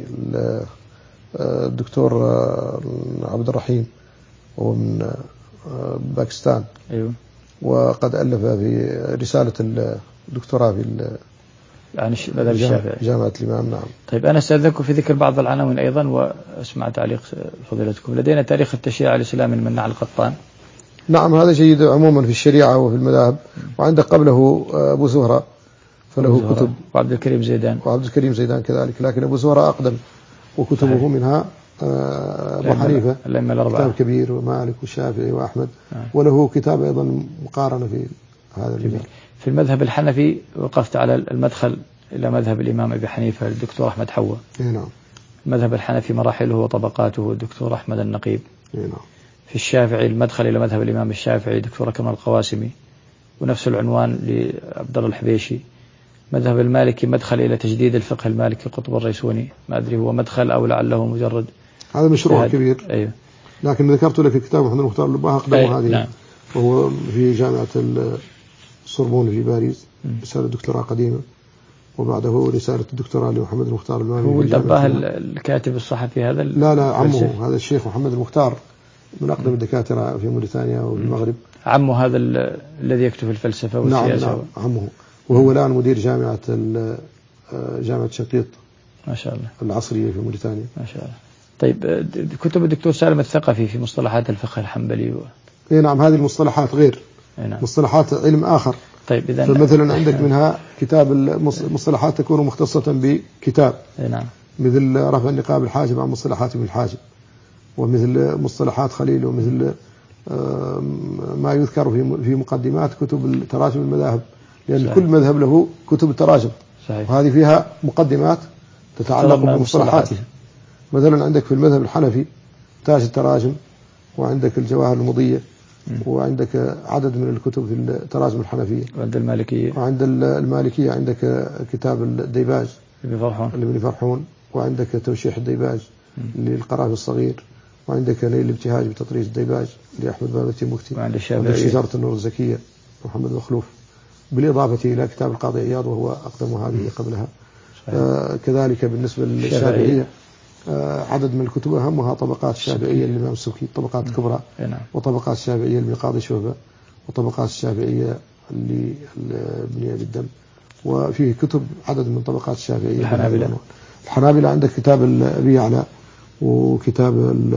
الدكتور عبد الرحيم وهو من آه باكستان. أيوه. وقد ألف في رسالة الدكتوراه في عن المذهب الشافعي جامعة الإمام. نعم. طيب أنا أستأذنكم في ذكر بعض العناوين أيضا وأسمع تعليق فضيلتكم. لدينا تاريخ التشريع الإسلامي المنع القطان. نعم هذا جيد عموما في الشريعة وفي المذاهب. وعندك قبله أبو زهرة فله زهرة. كتب، وعبد الكريم زيدان وعبد الكريم زيدان كذلك، لكن أبو زهرة أقدم وكتبه صحيح. منها أبو حنيفة كتاب كبير، ومالك والشافعي وأحمد. آه. وله كتاب أيضا مقارنة في هذا المذهب. في المذهب الحنفي وقفت على المدخل إلى مذهب الإمام أبي حنيفة الدكتور أحمد حوا. نعم. المذهب الحنفي مراحله وطبقاته الدكتور أحمد النقيب. نعم. في الشافعي المدخل إلى مذهب الإمام الشافعي دكتور أكرم القواسمي، ونفس العنوان لعبد الله الحبيشي. مذهب المالكي مدخل إلى تجديد الفقه المالكي قطب الريسوني، ما أدري هو مدخل أو لعله مجرد هذا مشروع كبير. أيوه. لكن ذكرت لك كتاب محمد المختار اللباه أقدم أيوه. هذه. نعم. وهو في جامعة السوربون في باريس، رسالة دكتوراه قديمة، وبعده رسالة الدكتوراه لمحمد المختار المامي. هو الدباه الكاتب الصحفي هذا؟ لا لا عمه، هذا الشيخ محمد المختار من أقدم الدكاترة في موريتانيا وفي المغرب. عمه هذا الذي يكتب الفلسفة والسياسة. نعم, نعم عمه. وهو الآن مدير جامعة جامعة شنقيط ما شاء الله العصرية في موريتانيا. ما شاء الله. طيب كتب الدكتور سالم الثقفي في مصطلحات الفقه الحنبلي و... اي نعم هذه المصطلحات غير. نعم. مصطلحات علم آخر. طيب إذا فمثلا عندك منها كتاب المصطلحات تكون مختصة بكتاب. نعم. مثل رفع النقاب الحاجب عن مصطلحات ابن الحاجب، ومثل مصطلحات خليل، ومثل ما يذكر في مقدمات كتب تراجم المذاهب، لأن صحيح. كل مذهب له كتب التراجم. صحيح. وهذه فيها مقدمات تتعلق بمصطلحاته. مثلا عندك في المذهب الحنفي تاج التراجم، وعندك الجواهر المضية، وعندك عدد من الكتب في التراجم الحنفية. وعند المالكية وعند المالكية عندك كتاب الديباج اللي فرحون، وعندك توشيح الديباج للقرافي الصغير، وعندك نيل الابتهاج بتطريز الديباج لأحمد بابا التيموكتي، وعند الشافعي شجرة النور الزكية محمد مخلوف، بالإضافة إلى كتاب القاضي عياض وهو أقدم هذه قبلها. آه كذلك بالنسبة للشافعية آه عدد من الكتب أهمها طبقات الشافعية للإمام السبكي، طبقات الكبرى، وطبقات الشافعية للقاضي شعبة، وطبقات الشافعية لابن أبي الدم. وفيه كتب عدد من طبقات الشافعية. الحنابلة الحنابلة عندك كتاب أبي يعلى، وكتاب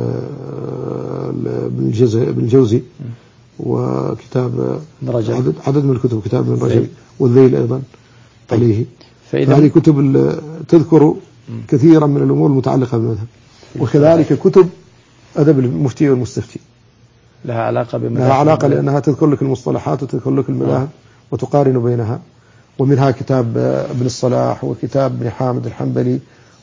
ابن الجوزي، وكتاب عدد, عدد من الكتب، كتاب ابن رجب والذيل أيضا عليه. هذه كتب تذكر كثيرا من الأمور المتعلقة بالمذهب. وكذلك كتب أدب المفتي والمستفتي لها علاقة بمذهب، لها علاقة لأنها تذكر لك المصطلحات وتذكر لك المذاهب وتقارن بينها. ومنها كتاب ابن الصلاح وكتاب ابن حامد الحنبلي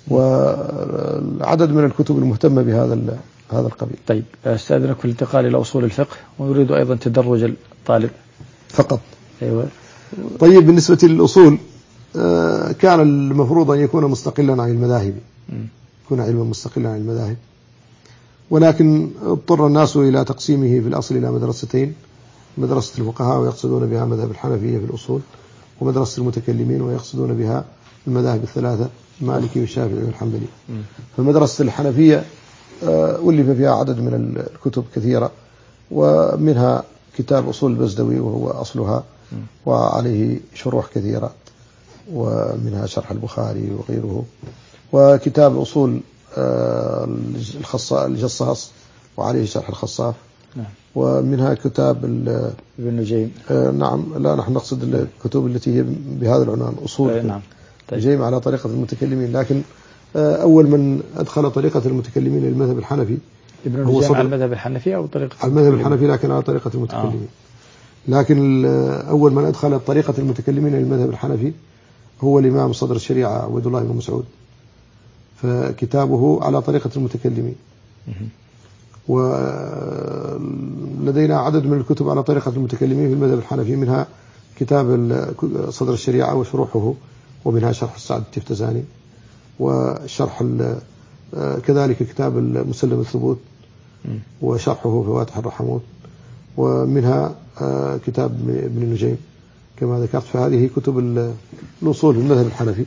وعدد من الكتب المهتمة بهذا هذا القبيل. طيب أستأذنك في الانتقال إلى أصول الفقه، ونريد أيضا تدرج الطالب فقط. أيوة. طيب بالنسبة للأصول كان المفروض أن يكون مستقلا عن المذاهب، يكون علما مستقلا عن المذاهب، ولكن اضطر الناس إلى تقسيمه في الأصل إلى مدرستين: مدرسة الفقهاء ويقصدون بها مذهب الحنفية في الأصول، ومدرسة المتكلمين ويقصدون بها المذاهب الثلاثة المالكي والشافعي والحنبلي. فمدرسة الحنفية ألف فيها عدد من الكتب كثيرة، ومنها كتاب أصول البزدوي وهو أصلها، وعليه شروح كثيرة، ومنها شرح البخاري وغيره، وكتاب أصول الجصاص وعليه شرح الخصاف، ومنها كتاب ابن نجيم. نعم لا نحن نقصد الكتب التي هي بهذا العنوان أصول نعم. طيب. نجيم على طريقة المتكلمين، لكن أول من أدخل طريقة المتكلمين إلى المذهب الحنفي ابن نجيم على المذهب الحنفي أو طريقة على المذهب الحنفي لكن على طريقة المتكلمين. آه. لكن أول من أدخل طريقة المتكلمين إلى المذهب الحنفي هو الإمام صدر الشريعة عبد الله بن مسعود، فكتابه على طريقة المتكلمين. ولدينا عدد من الكتب على طريقة المتكلمين في المذهب الحنفي، منها كتاب صدر الشريعة وشروحه، ومنها شرح السعد التفتزاني، وشرح كذلك كتاب المسلم الثبوت وشرحه فواتح الرحموت، ومنها كتاب ابن النجيم كما ذكرت. فهذه كتب الأصول في المذهب الحنفي.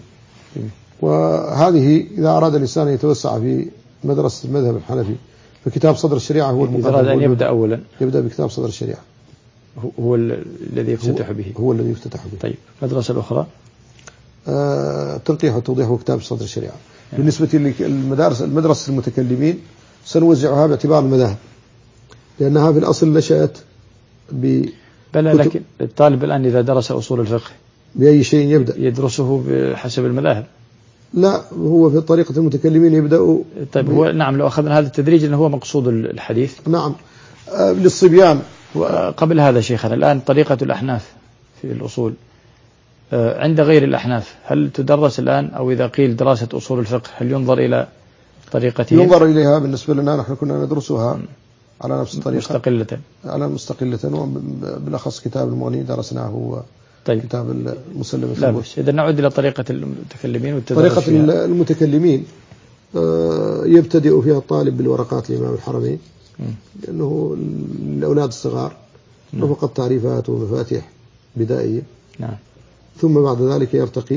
وهذه إذا أراد الإنسان أن يتوسع في مدرسة المذهب الحنفي فكتاب صدر الشريعة هو المقدم. إذا أراد أن يبدأ أولا يبدأ بكتاب صدر الشريعة، هو الذي يفتتح به. هو الذي يفتتح به. طيب المدرسة الأخرى آه تنقيح وتوضيح وكتاب صدر الشريعة. يعني بالنسبة للمدارس المدرسة المتكلمين سنوزعها باعتبار المذاهب، لأنها في الأصل نشأت ب بلى، لكن الطالب الآن إذا درس أصول الفقه بأي شيء يبدأ يدرسه بحسب المذاهب. لا، هو في طريقة المتكلمين يبدأ. طيب هو نعم، لو أخذنا هذا التدريج أنه هو مقصود الحديث. نعم آه للصبيان. وقبل هذا شيخنا الآن طريقة الأحناف في الأصول آه عند غير الأحناف هل تدرس الآن، أو إذا قيل دراسة أصول الفقه هل ينظر إلى طريقتهم؟ ينظر إليها. بالنسبة لنا نحن كنا ندرسها على نفس الطريقة مستقلة على مستقلة وبالأخص كتاب المغني درسناه هو. طيب. كتاب المسلم الثبوت. لا بس إذا نعود إلى طريقة المتكلمين والتدرس طريقة فيها. المتكلمين يبتدئ فيها الطالب بالورقات الإمام الحرمين، لأنه الأولاد الصغار فقط تعريفات ومفاتيح بدائية. نعم. ثم بعد ذلك يرتقي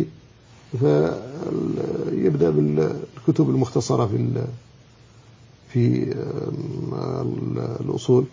فيبدأ بالكتب المختصرة في في الأصول.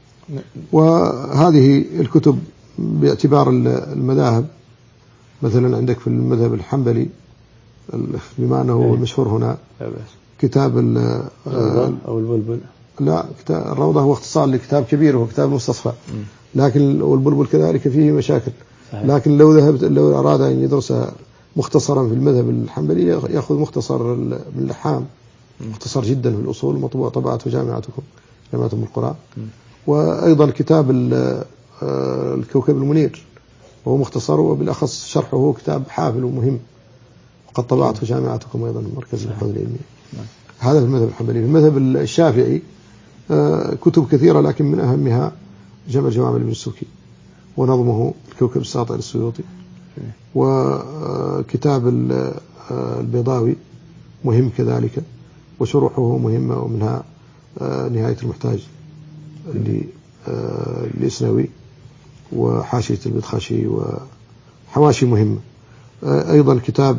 وهذه الكتب باعتبار المذاهب، مثلا عندك في المذهب الحنبلي بما أنه المشهور هنا كتاب الروضة أو البلبل. لا، كتاب الروضة هو اختصار لكتاب كبير وهو كتاب مستصفى، لكن والبلبل كذلك فيه مشاكل. لكن لو ذهبت لو أراد أن يدرس مختصرا في المذهب الحنبلي يأخذ مختصر من اللحام، مختصر جدا في الأصول، مطبوع طبعته جامعتكم جامعة أم القرى. وأيضا كتاب الكوكب المنير وهو مختصر، وبالأخص شرحه هو كتاب حافل ومهم، وقد طبعته جامعتكم أيضا مركز البحوث العلمية. هذا في المذهب الحنبلي. في المذهب الشافعي كتب كثيرة، لكن من أهمها جمع الجوامع لابن السوكي ونظمه الكوكب الساطع للسيوطي، وكتاب البيضاوي مهم كذلك، وشروحه مهمة، ومنها نهاية المحتاج للإسنوي، وحاشية البدخشي، وحواشي مهمة. أيضا كتاب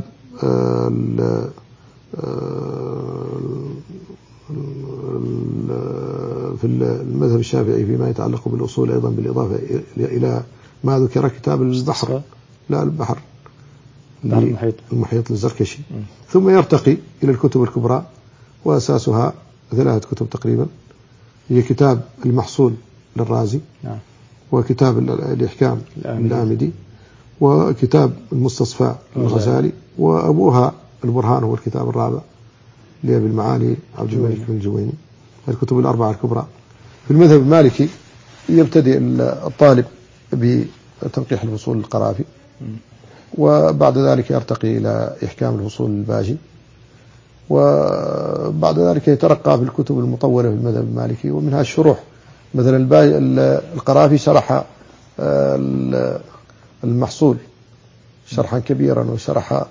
في المذهب الشافعي فيما يتعلق بالأصول أيضا، بالإضافة إلى ما ذكر كتاب البحر، لا البحر المحيط المحيط للزركشي. ثم يرتقي إلى الكتب الكبرى، وأساسها ثلاثة كتب تقريبا، هي كتاب المحصول للرازي، نعم. وكتاب الإحكام للآمدي، وكتاب المستصفى للغزالي، وأبوها البرهان هو الكتاب الرابع لأبي المعالي عبد الملك بن الجويني. الكتب الأربعة الكبرى. في المذهب المالكي يبتدئ الطالب بتنقيح الفصول القرافي، وبعد ذلك يرتقي إلى إحكام الفصول الباجي، وبعد ذلك يترقى في الكتب المطولة في المذهب المالكي، ومنها الشروح. مثلا القرافي شرح المحصول شرحا كبيرا، وشرح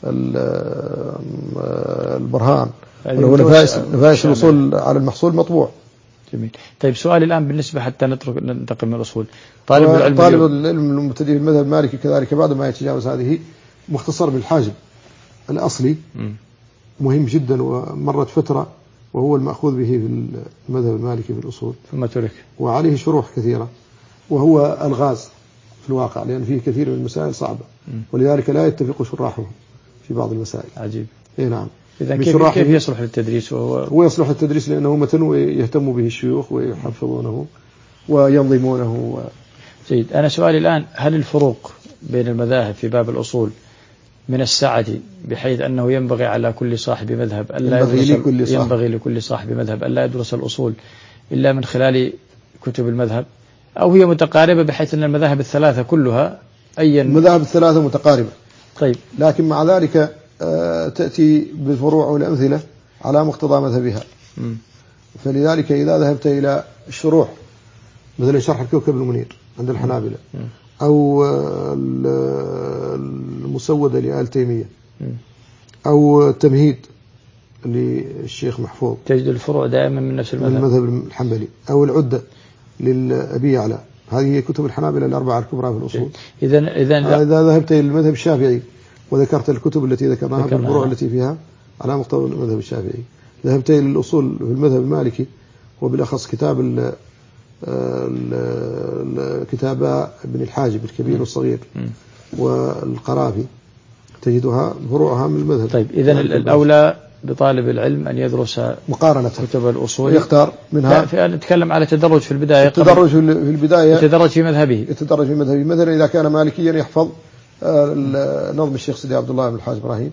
البرهان، وهو نفائس الوصول على المحصول مطبوع. جميل. طيب سؤالي الآن بالنسبة حتى نترك ننتقل من الأصول، طالب العلم طالب العلم المبتدئ في المذهب المالكي كذلك بعد ما يتجاوز هذه مختصر بالحاجب الأصلي م. مهم جدا، ومرت فترة وهو المأخوذ به في المذهب المالكي في الأصول، ثم ترك، وعليه شروح كثيرة، وهو الغاز في الواقع، لأن فيه كثير من المسائل صعبة، ولذلك لا يتفق شراحه في بعض المسائل. عجيب. إيه نعم. إذا كيف, كيف يصلح للتدريس؟ وهو هو يصلح للتدريس لأنه متن ويهتم به الشيوخ ويحفظونه وينظمونه و... جيد. أنا سؤالي الآن، هل الفروق بين المذاهب في باب الأصول من السعة بحيث أنه ينبغي على كل صاحب مذهب ألا ينبغي يدرس لكل صاحب. ينبغي لكل صاحب مذهب ألا يدرس الأصول إلا من خلال كتب المذهب، أو هي متقاربة بحيث أن المذاهب الثلاثة كلها أي المذاهب الثلاثة متقاربة، طيب، لكن مع ذلك تأتي بالفروع والأمثلة على مقتضى مذهبها. م. فلذلك إذا ذهبت إلى الشروح مثل شرح الكوكب المنير عند الحنابلة م. أو المسودة لآل تيمية أو التمهيد للشيخ محفوظ تجد الفروع دائما من نفس المذهب، من المذهب الحنبلي، أو العدة للأبي على، هذه هي كتب الحنابلة الأربعة الكبرى في الأصول. إذا إذا إذا ذهبت إلى المذهب الشافعي وذكرت الكتب التي ذكرناها بالفروع التي فيها على مقتضى المذهب الشافعي، ذهبت إلى الأصول في المذهب المالكي وبالأخص كتاب ال كتاب ابن الحاجب الكبير والصغير والقرافي، تجدها فروعها من المذهب. طيب، إذا الأولى بطالب العلم أن يدرس مقارنة كتب الأصول ويختار منها. لا، نتكلم على تدرج في البداية، التدرج في البداية يتدرج في مذهبه يتدرج في مذهبه. مثلا إذا كان مالكيا يحفظ نظم الشيخ سيدي عبد الله بن الحاج إبراهيم،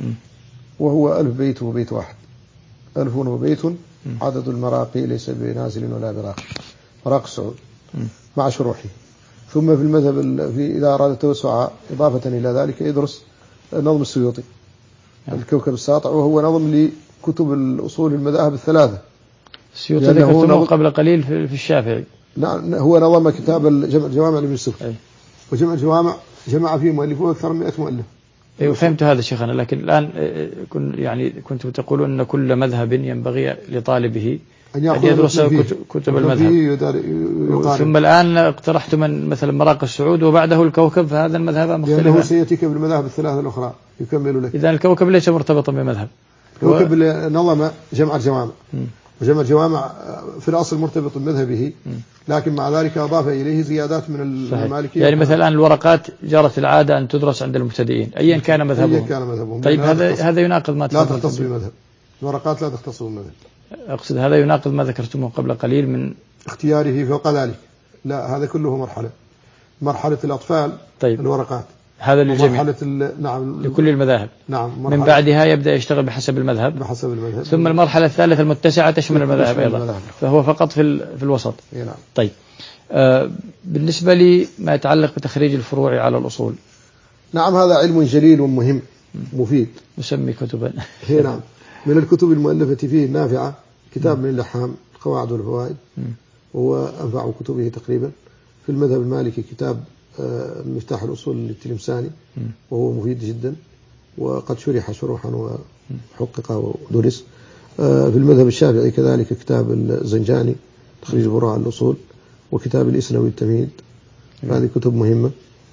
وهو ألف بيت وبيت واحد، ألف وبيت عدد المراقي ليس بنازل ولا براق، مراق السعود مع شروحه. ثم في المذهب في إذا أراد التوسع إضافة إلى ذلك يدرس نظم السيوطي الكوكب الساطع، وهو نظم لكتب الأصول المذاهب الثلاثة. السيوطي ذكرتموه قبل قليل في الشافعي. نعم، هو نظم كتاب الجوامع لابن السبكي، وجمع الجوامع جمع فيه مؤلفوه أكثر من مئة مؤلف. أيوة، فهمت هذا شيخنا، لكن الآن كن يعني كنتم تقولون أن كل مذهب ينبغي لطالبه أن يدرس كتب المذهب، ثم الآن اقترحت من مثلا مراق السعود وبعده الكوكب، فهذا المذهب مختلف، لأنه سيأتيك بالمذاهب الثلاثة الأخرى يكمل لك. إذا الكوكب ليس مرتبطا بمذهب، الكوكب و... نظم جمع الجوامع، وجمع الجوامع في الأصل مرتبط بمذهبه، لكن مع ذلك أضاف إليه زيادات من المالكية. يعني مثلا الورقات جرت العادة أن تدرس عند المبتدئين أيا كان مذهبهم. أيا كان مذهبهم. طيب، هذا هذا يناقض ما لا تختص بمذهب، الورقات لا تختص بمذهب. أقصد هذا يناقض ما ذكرتموه قبل قليل من اختياره فوق ذلك. لا، هذا كله مرحلة مرحلة الأطفال. طيب، الورقات هذا للجميع، مرحلة نعم لكل المذاهب. نعم، من بعدها يبدأ يشتغل بحسب المذهب بحسب المذهب. ثم المرحلة الثالثة المتسعة تشمل المذاهب أيضا، فهو فقط في في الوسط. نعم. طيب، آه بالنسبة لي ما يتعلق بتخريج الفروع على الأصول، نعم، هذا علم جليل ومهم مفيد. نسمي كتبا. هي نعم، من الكتب المؤلفة فيه النافعة كتاب من اللحام القواعد والفوائد، وهو أنفع كتبه تقريبا. في المذهب المالكي كتاب مفتاح الأصول للتلمساني، وهو مفيد جدا وقد شرح شروحا وحقق ودرس. في المذهب الشافعي كذلك كتاب الزنجاني تخريج فروع الأصول، وكتاب الإسنوي التمهيد، هذه كتب مهمة.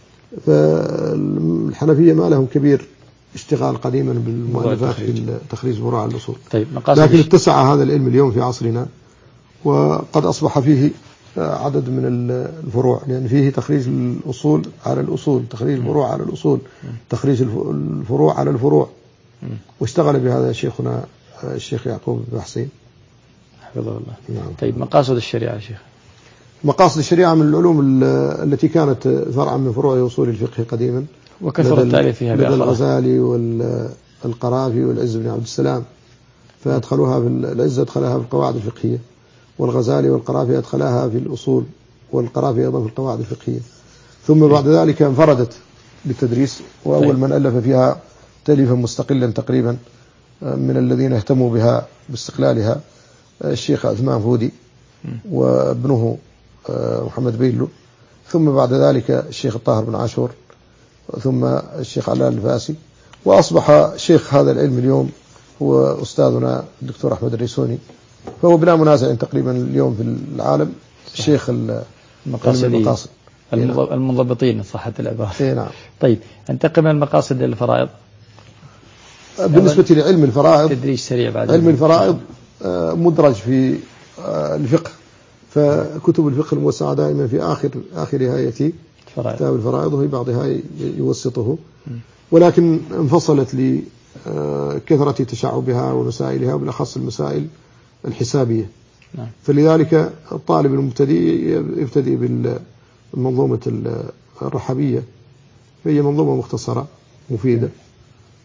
فالحنفية ما لهم كبير اشتغال قديما بالمؤلفات في تخريج فروع الأصول. طيب، لكن اتسع هذا العلم اليوم في عصرنا، وقد أصبح فيه عدد من الفروع، لأن فيه تخريج الأصول على الأصول، تخريج الفروع على الأصول، تخريج الفروع على الفروع، واشتغل بهذا شيخنا الشيخ يعقوب بن حسين حفظه الله. نعم. طيب، مقاصد الشريعة يا شيخ. مقاصد الشريعة من العلوم التي كانت فرعا من فروع أصول الفقه قديما، وكثر التاليف فيها لدى الغزالي والقرافي والعز بن عبد السلام، فأدخلوها في العز أدخلها في القواعد الفقهية، والغزالي والقرافي أدخلها في الأصول، والقرافي أيضا في القواعد الفقهية. ثم بعد ذلك انفردت بالتدريس، وأول من ألف فيها تأليفا مستقلا تقريبا من الذين اهتموا بها باستقلالها الشيخ عثمان فودي وابنه محمد بيلو، ثم بعد ذلك الشيخ الطاهر بن عاشور، ثم الشيخ علال الفاسي، وأصبح شيخ هذا العلم اليوم هو أستاذنا الدكتور أحمد الريسوني، فهو بلا منازع تقريبا اليوم في العالم شيخ المقاصد المنضبطين صحة العبارة. إيه نعم. طيب، انتقل من المقاصد للفرائض. بالنسبة لعلم الفرائض، تدريج سريع بعد علم الفرائض مدرج في الفقه، فكتب الفقه الموسعة دائما في آخر آخرها يأتي كتاب الفرائض، وفي بعضها يوسطه، ولكن انفصلت لكثرة تشعبها ومسائلها، وبالأخص المسائل الحسابية. نعم. فلذلك الطالب المبتدئ يبتدئ بالمنظومة الرحبية، فهي منظومة مختصرة مفيدة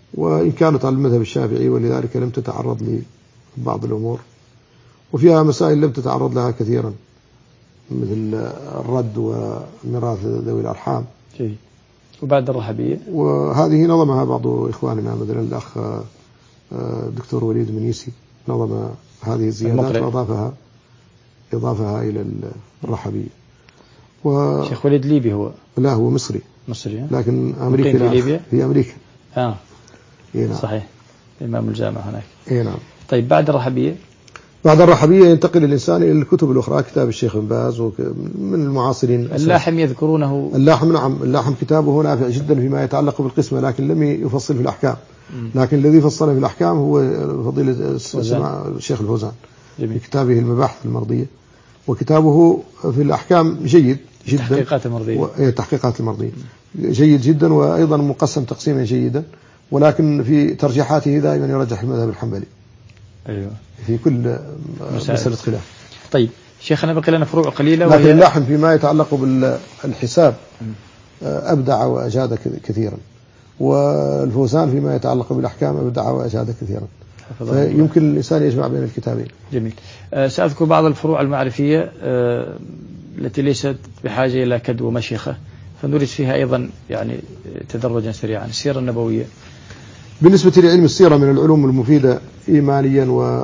وإن كانت على المذهب الشافعي، ولذلك لم تتعرض لبعض الأمور، وفيها مسائل لم تتعرض لها كثيرا مثل الرد وميراث ذوي الأرحام. جيد. وبعد الرحبية، وهذه نظمها بعض إخواننا، مثلا الأخ دكتور وليد منيسي نظم هذه الزيادات وأضافها إضافها إلى الرحبية. و... شيخ وليد ليبي هو؟ لا، هو مصري. مصري لكن أمريكا في ليبيا؟ في أمريكا. آه. نعم. صحيح، إمام الجامعة هناك. إيه نعم. طيب بعد الرحبية؟ بعد الرحبية ينتقل الإنسان إلى الكتب الأخرى، كتاب الشيخ بن باز من المعاصرين. اللاحم يذكرونه؟ اللاحم نعم، اللاحم كتابه نافع جدا فيما يتعلق بالقسمة، لكن لم يفصل في الأحكام. لكن الذي فصل في الأحكام هو فضيلة الشيخ الفوزان في كتابه المباحث المرضية، وكتابه في الأحكام جيد جدا. تحقيقات المرضية. و... تحقيقات المرضية جيد جدا، وأيضا مقسم تقسيما جيدا، ولكن في ترجيحاته دائما يرجح المذهب الحنبلي. أيوة. في كل مسألة خلاف. طيب شيخنا بقي لنا فروع قليلة. لكن وهي... اللاحم فيما يتعلق بالحساب أبدع وأجاد كثيرا، والفوزان فيما يتعلق بالأحكام أبدع وأجاد كثيرا، فيمكن الإنسان يجمع بين الكتابين. جميل. أه سأذكر بعض الفروع المعرفية أه التي ليست بحاجة إلى كد ومشيخة، فنريد فيها أيضا يعني تدرجا سريعا. السيرة النبوية بالنسبة لعلم السيرة من العلوم المفيدة إيمانيا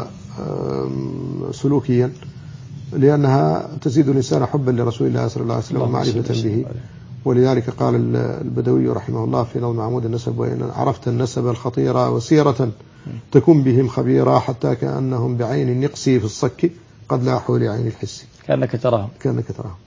وسلوكيا، لأنها تزيد الإنسان حبا لرسول الله صلى الله عليه وسلم ومعرفة به. ولذلك قال البدوي رحمه الله في نظم عمود النسب: وإن عرفت النسب الخطيرة وسيرة تكن بهم خبيرا، حتى كأنهم بعين النقص في الصك قد لاحوا لعين الحس. كأنك تراهم. كأنك تراهم.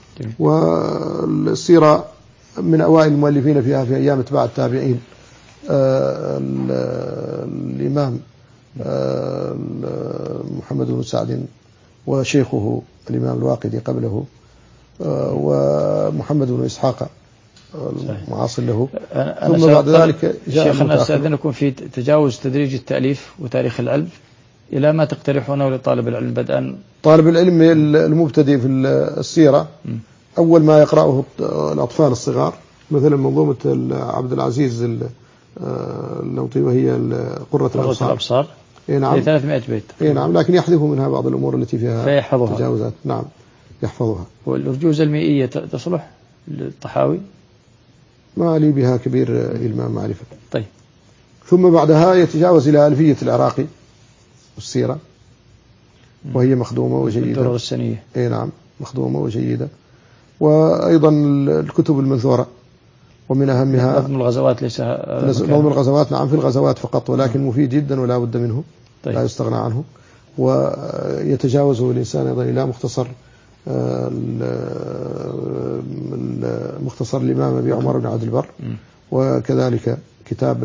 والسيرة من أوائل المؤلفين فيها في أيام اتباع التابعين آه الإمام آه محمد بن سعد، وشيخه الإمام الواقدي قبله، آه ومحمد بن إسحاق معاصر له. أنا ثم بعد ذلك شيخنا أستأذنكم في تجاوز تدريج التأليف وتاريخ العلم إلى ما تقترحونه لطالب العلم بدءا. طالب العلم المبتدئ في السيرة م. أول ما يقرأه الأطفال الصغار مثلا منظومة عبد العزيز اللوطي وهي قرة الأبصار, الأبصار. إيه نعم. ثلاثمائة بيت. إيه نعم، لكن يحذفوا منها بعض الأمور التي فيها فيحفظها. تجاوزات. نعم يحفظها. والأرجوزة المئية تصلح للطحاوي؟ ما لي بها كبير إلمام معرفة. طيب. ثم بعدها يتجاوز إلى ألفية العراقي والسيرة، وهي مخدومة وجيدة. الدرر السنية. إيه نعم، مخدومة وجيدة. وأيضا الكتب المنثورة، ومن أهمها نظم الغزوات. ليس نظم الغزوات نعم في الغزوات فقط، ولكن مفيد جدا ولا بد منه. طيب. لا يستغنى عنه. ويتجاوزه الإنسان أيضا إلى مختصر مختصر الإمام أبي عمر بن عبد البر، وكذلك كتاب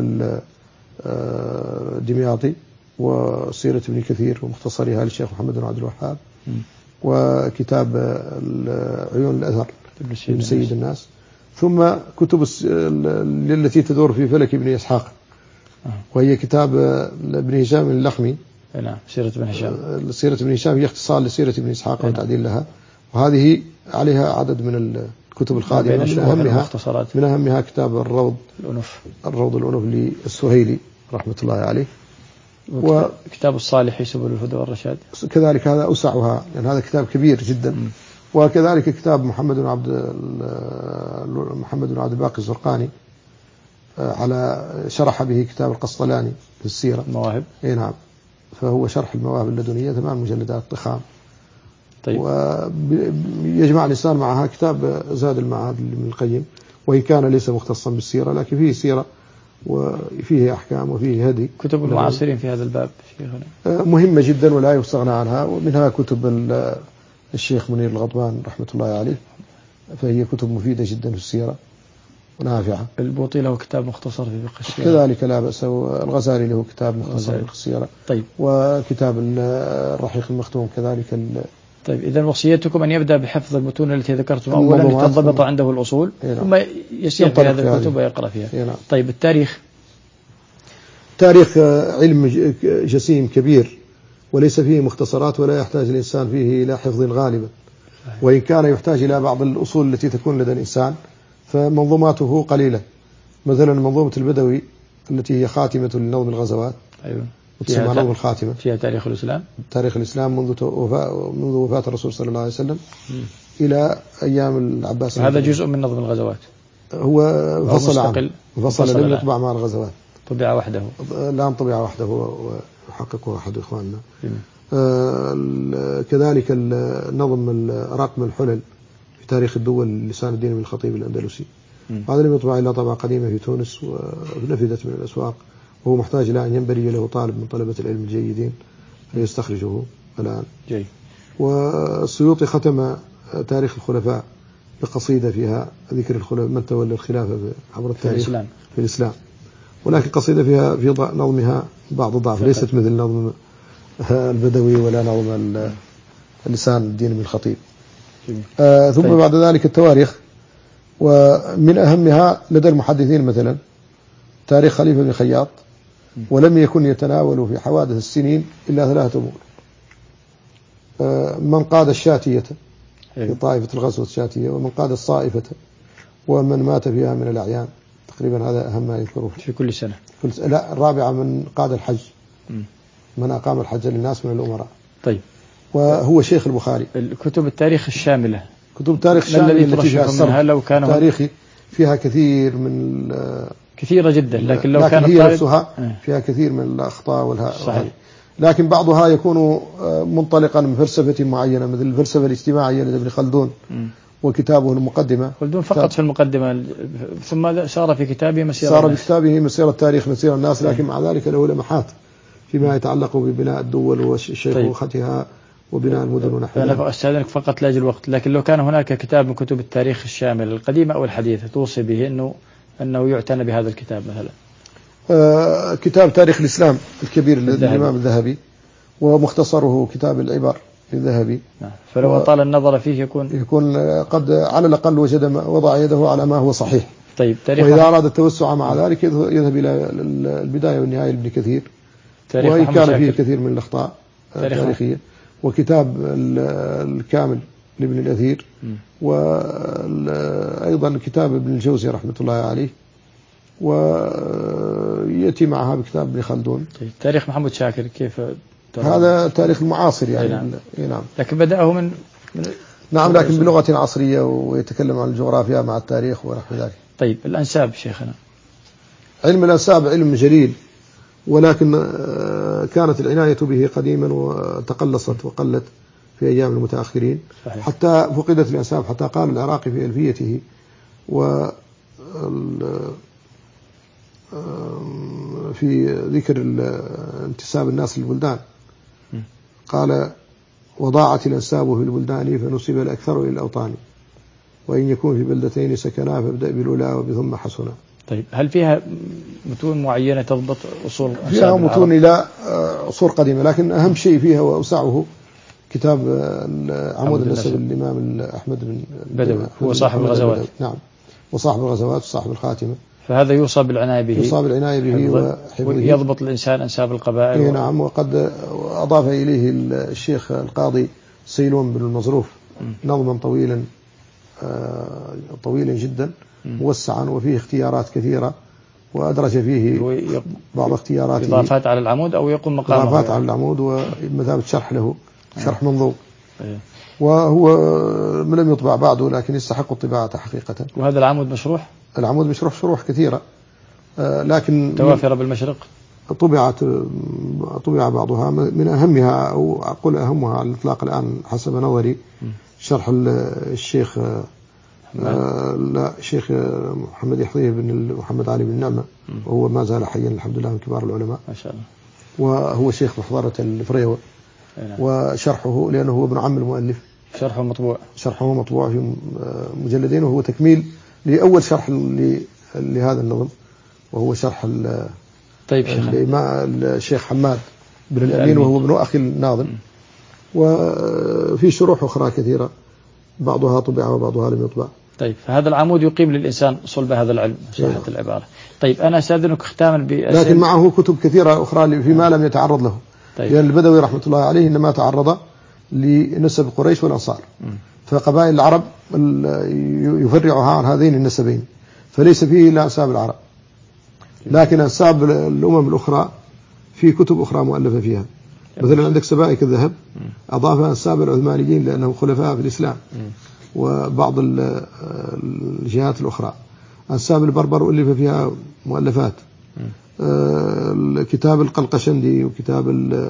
الدمياطي وسيرة ابن كثير ومختصرها للشيخ محمد بن عبد الوهاب، وكتاب عيون الأثر ابن سيد الناس، ثم كتب التي تدور في فلك ابن إسحاق، وهي كتاب ابن هشام اللخمي. نعم، سيرة ابن هشام. سيرة ابن هشام هي اختصار لسيرة ابن إسحاق وتعديل لها، وهذه عليها عدد من الكتب القادمة. من أهمها من أهمها كتاب الروض الأنف الروض الأنف للسهيلي رحمة الله عليه، وكتاب الصالحي سبل الهدى والرشاد كذلك هذا أوسعها، يعني هذا كتاب كبير جدا. م. وكذلك كتاب محمد بن عبد محمد بن عبد الباقي الزرقاني على شرح به كتاب القسطلاني في السيرة المواهب. اي نعم، فهو شرح المواهب اللدنية ثمان مجلدات ضخام. طيب. ويجمع الإنسان معها كتاب زاد المعاد لابن القيم، وإن كان ليس مختصا بالسيرة لكن فيه سيرة وفيه أحكام وفيه هدي. كتب المعاصرين في هذا الباب شيخنا مهمة جدا ولا يستغنى عنها، ومنها كتب الشيخ منير الغضبان رحمة الله عليه، فهي كتب مفيدة جدا في السيرة ونافعة. البوطي له كتاب مختصر في فقه السيرة كذلك لا بأس، الغزالي له كتاب مختصر في فقه السيرة. طيب. وكتاب الرحيق المختوم كذلك. طيب، إذا وصيتكم أن يبدأ بحفظ المتون التي ذكرتم أولا لتنضبط عنده الأصول، ثم يسير في هذه الكتب ويقرأ فيها. هنا. طيب، التاريخ تاريخ علم جسيم كبير، وليس فيه مختصرات، ولا يحتاج الإنسان فيه إلى حفظ غالبا، وإن كان يحتاج إلى بعض الأصول التي تكون لدى الإنسان فمنظوماته قليلة. مثلا منظومة البدوي التي هي خاتمة لنظم الغزوات. أيوة. وتسمى نظم الخاتمة. فيها تاريخ الإسلام. تاريخ الإسلام منذ وفاة منذ وفاة الرسول صلى الله عليه وسلم م. إلى أيام العباس. هذا جزء من نظم الغزوات. هو فصل عنه. فصل لم يطبع مع الغزوات. طبع وحده. لا طبع وحده وحققه أحد إخواننا. آه كذلك نظم رقم الحلل في تاريخ الدول لسان الدين من الخطيب الأندلسي. هذا لم يطبع إلا طبعة قديمة في تونس ونفذت من الأسواق، وهو محتاج إلى أن ينبري له طالب من طلبة العلم الجيدين فيستخرجه الآن. جي. والسيوطي ختم تاريخ الخلفاء بقصيدة فيها ذكر الخلفاء من تولى الخلافة عبر التاريخ في الإسلام. في الإسلام، ولكن قصيدة فيها في نظمها بعض الضعف، ليست مثل نظم البدوي ولا نظم اللسان الدين من الخطيب. آه ثم طيب. بعد ذلك التواريخ، ومن أهمها لدى المحدثين مثلا تاريخ خليفة بن خياط، ولم يكن يتناول في حوادث السنين إلا ثلاثة أمور: آه من قاد الشاتية في طائفة الغزوة الشاتية، ومن قاد الصائفة، ومن مات فيها من الأعيان. تقريبا هذا أهم ما يذكره في كل سنة. كل سنة. لا، الرابعة من قاد الحج، م. من أقام الحج للناس من الأمراء. طيب. وهو شيخ البخاري. الكتب التاريخ الشاملة، كتب التاريخ الشاملة التي فيها الصرف لو كان تاريخي فيها كثير من كثيرة جدا، لكن لو لكن كان هي نفسها فيها كثير من الأخطاء والها. صحيح. لكن بعضها يكون منطلقا من فلسفة معينة، مثل الفلسفة الاجتماعية لابن خلدون م. وكتابه المقدمة. خلدون فقط في المقدمة، ثم سار في كتابه مسيرة سار الناس. بكتابه مسيرة التاريخ مسيرة الناس، لكن مع ذلك له لمحات فيما يتعلق ببناء الدول وشيخوختها وبناء المدن ونحوها. أنا أستاذنك فقط لاجل الوقت، لكن لو كان هناك كتاب من كتب التاريخ الشامل القديمة أو الحديثة توصي به أنه أنه يعتنى بهذا الكتاب مثلا؟ آه كتاب تاريخ الإسلام الكبير للإمام الذهبي، ومختصره كتاب العبر للذهبي. نعم. فلو أطال النظر فيه يكون يكون قد على الأقل وجد ما وضع يده على ما هو صحيح. طيب. تاريخ وإذا أراد التوسع مع ذلك يذهب إلى البداية والنهاية لابن كثير، وإن كان فيه كثير من الأخطاء التاريخية. وكتاب الكامل لابن الأثير، وأيضا كتاب ابن الجوزي رحمة الله عليه، ويأتي معها بكتاب ابن خلدون. طيب. تاريخ محمد شاكر كيف؟ هذا تاريخ المعاصر يعني. نعم. نعم. لكن بدأه من, من نعم لكن بلغة عصرية، ويتكلم عن الجغرافيا مع التاريخ ونحو ذلك. طيب. الأنساب شيخنا؟ علم الأنساب علم جليل، ولكن كانت العناية به قديما وتقلصت وقلت في أيام المتأخرين. صحيح. حتى فقدت الأنساب، حتى قال العراقي في ألفيته و في ذكر انتساب الناس للبلدان قال: وضاعت الأنساب في البلدان فنسب الأكثر إلى الأوطان، وإن يكون في بلدتين سكنا فابدأ بالأولى وبثم حسنا. طيب. هل فيها متون معينة تضبط أصول؟ فيها متون إلى عصور قديمة، لكن أهم شيء فيها وأوسعه كتاب عمود النسب الإمام أحمد بن بدوي، هو صاحب الغزوات. نعم، وصاحب الغزوات وصاحب الخاتمة. فهذا يوصى بالعناية به، يوصى بالعناية به وحفظه، يضبط الإنسان أنساب القبائل. إيه نعم. وقد أضاف إليه الشيخ القاضي سيلون بن المظروف نظما طويلا طويلا جدا موسعا، وفيه اختيارات كثيرة، وأدرج فيه بعض اختياراته إضافات على العمود أو يقوم مقامه. إضافات على العمود ومثابة شرح له، شرح منظوم. وهو لم يطبع بعده، لكن يستحق الطباعة حقيقة. وهذا العمود مشروح؟ العمود مشروح شروح كثيرة، لكن توافر بالمشرق. طبعت طبع بعضها، من أهمها أو أقول أهمها على الإطلاق الآن حسب نظري شرح الشيخ لا الشيخ محمد يحيى بن محمد علي بن نعمة، وهو ما زال حيا الحمد لله من كبار العلماء ما شاء الله، وهو شيخ محضرة الفريوة. وشرحه لأنه هو ابن عم المؤلف، شرحه مطبوع شرحه مطبوع في مجلدين، وهو تكميل لأول شرح لهذا النظم، وهو شرح طيب الشيخ حماد بن الأمين، وهو ابن أخي الناظم. وفي شروح أخرى كثيرة بعضها طبع وبعضها لم يطبع. طيب. فهذا العمود يقيم للإنسان صلب هذا العلم صحة العبارة. طيب. أنا أستاذنك ختاما بأسئلة، لكن معه كتب كثيرة أخرى فيما لم يتعرض له. طيب. لأن البدوي رحمة الله عليه إنما تعرض لنسب قريش والأنصار، فقبائل العرب يفرعها عن هذين النسبين، فليس فيه إلا أنساب العرب. لكن أنساب الأمم الأخرى في كتب أخرى مؤلفة فيها. مثلا عندك سبائك الذهب أضافها أنساب العثمانيين لأنهم خلفاء في الإسلام وبعض الجهات الأخرى. أنساب البربر ألف فيها مؤلفات، كتاب القلقشندي وكتاب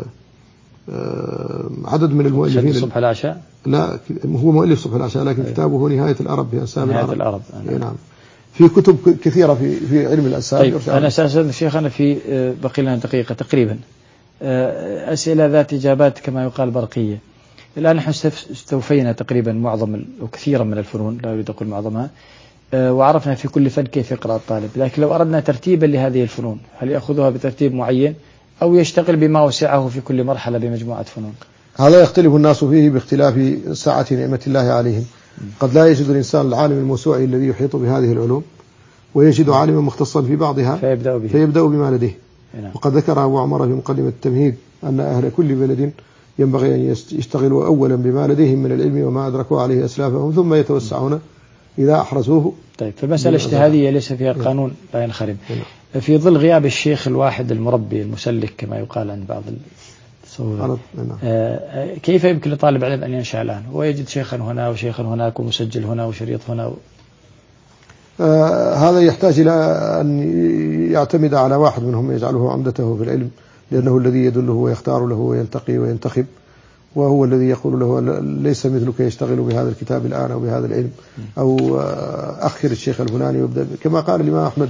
عدد من المؤلفين. صبح العشاء لا هو مؤلف صبح العشاء لكن أيه. كتابه نهاية العرب في أنساب نهاية العرب, العرب. أيه نعم. في كتب كثيرة في في علم الأنساب. طيب أنا أستاذ شيخ أنا في بقي لنا دقيقة تقريبا أسئلة ذات إجابات كما يقال برقية. الآن نحن استوفينا تقريبا معظم وكثيرا من الفنون، لا أريد أقول معظمها، وعرفنا في كل فن كيف يقرأ الطالب. لكن لو أردنا ترتيبا لهذه الفنون هل يأخذها بترتيب معين أو يشتغل بما وسعه في كل مرحلة بمجموعة فنون؟ هذا يختلف الناس فيه باختلاف سعة نعمة الله عليهم. قد لا يجد الإنسان العالم الموسوعي الذي يحيط بهذه العلوم ويجد عالما مختصا في بعضها فيبدأ, به. فيبدأ بما لديه. نعم. وقد ذكر أبو عمر في مقدمة التمهيد أن أهل كل بلد ينبغي أن يشتغلوا أولا بما لديهم من العلم وما أدركوا عليه أسلافهم ثم يتوسعون إذا أحرزوه. طيب فالمسألة اجتهادية ليس فيها قانون لا ينخرم. في ظل غياب الشيخ الواحد المربي المسلك كما يقال عند بعض الصور، آه كيف يمكن لطالب علم أن ينشأ الآن ويجد شيخا هنا وشيخا هناك ومسجل هنا وشريط هنا و... آه هذا يحتاج إلى أن يعتمد على واحد منهم يجعله عمدته في العلم، لأنه الذي يدله ويختار له وينتقي وينتخب، وهو الذي يقول له ليس مثلك يشتغل بهذا الكتاب الآن أو بهذا العلم، أو أخر الشيخ الفلاني وابدأ، كما قال الإمام أحمد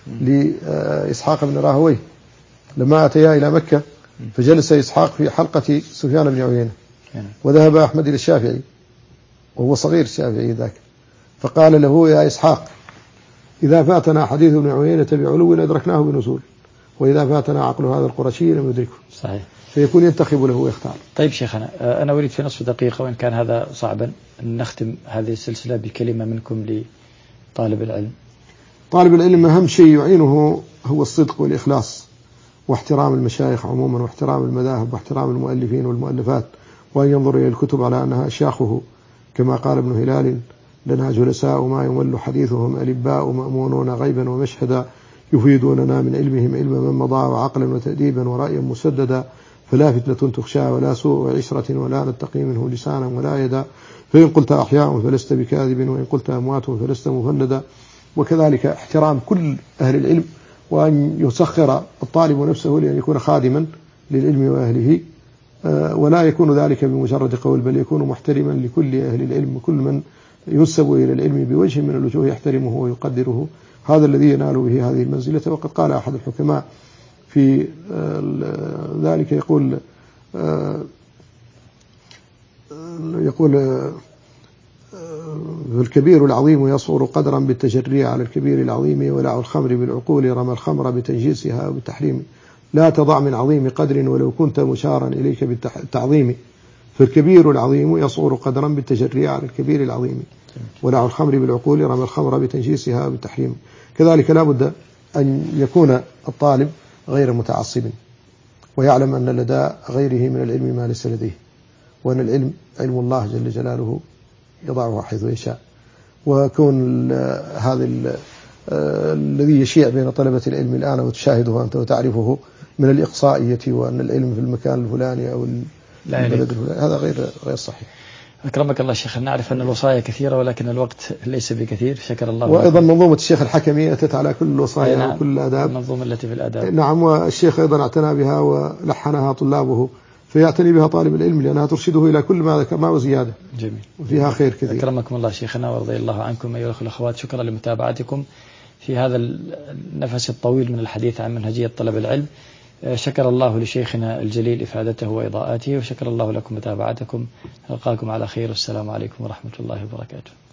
لإسحاق بن راهويه لما أتيا إلى مكة فجلس إسحاق في حلقة سفيان بن عيينة وذهب أحمد إلى الشافعي وهو صغير الشافعي ذاك، فقال له يا إسحاق إذا فاتنا حديث ابن عيينة بعلو أدركناه بنزول، وإذا فاتنا عقل هذا القرشي لم يدركه. صحيح. فيكون ينتخب له ويختار. طيب شيخنا أنا أريد في نصف دقيقة وإن كان هذا صعبا أن نختم هذه السلسلة بكلمة منكم لطالب العلم. طالب العلم أهم شيء يعينه هو الصدق والإخلاص واحترام المشايخ عموما واحترام المذاهب واحترام المؤلفين والمؤلفات، وأن ينظر إلى الكتب على أنها أشياخه كما قال ابن هلال لنا جلساء ما يمل حديثهم ألباء مأمونون غيبا ومشهدا يفيدوننا من علمهم علم من مضى وعقلا وتأديبا ورأيا مسددا، فلا فتنة تخشى ولا سوء عشرة ولا نتقي منه لسانا ولا يدا، فإن قلت أحياء فلست بكاذب وإن قلت أموات فلست مفندا. وكذلك احترام كل أهل العلم، وأن يسخر الطالب نفسه لأن يكون خادما للعلم وأهله، ولا يكون ذلك بمجرد قول بل يكون محترما لكل أهل العلم، كل من ينسب إلى العلم بوجه من الوجوه يحترمه ويقدره، هذا الذي ينال به هذه المنزلة. وقد قال أحد الحكماء في ذلك يقول يقول الكبير العظيم يصغر قدرا بالتجري على الكبير العظيم، ولع الخمر بالعقول رمى الخمر بتنجيسها وبالتحريم، لا تضع من عظيم قدر ولو كنت مشارا إليك بالتعظيم، فالكبير العظيم يصغر قدرا بالتجري على الكبير العظيم، ولع الخمر بالعقول رمى الخمر بتنجيسها وبالتحريم. كذلك لا بد أن يكون الطالب غير متعصب، ويعلم أن لدى غيره من العلم ما ليس لديه، وأن العلم علم الله جل جلاله يضعه حيث يشاء. وكون هذا الذي يشيع بين طلبة العلم الآن وتشاهده أنت وتعرفه من الإقصائية وأن العلم في المكان الفلاني أو البلد الفلاني، هذا غير غير صحيح. أكرمك الله شيخ، نعرف أن الوصايا كثيرة ولكن الوقت ليس بكثير. شكر الله. وأيضا منظومة الشيخ الحكمي أتت على كل الوصايا نعم. وكل الآداب، المنظومة التي في الآداب. نعم. والشيخ أيضا اعتنى بها ولحنها طلابه، فيعتني بها طالب العلم لأنها ترشده إلى كل ما ذكرناه وزيادة. جميل. وفيها خير كثير. أكرمكم الله شيخنا ورضي الله عنكم أيها الأخوات. شكرا لمتابعتكم في هذا النفس الطويل من الحديث عن منهجية طلب العلم. شكر الله لشيخنا الجليل إفادته وإضاءته، وشكر الله لكم متابعتكم. نلقاكم على خير، والسلام عليكم ورحمة الله وبركاته.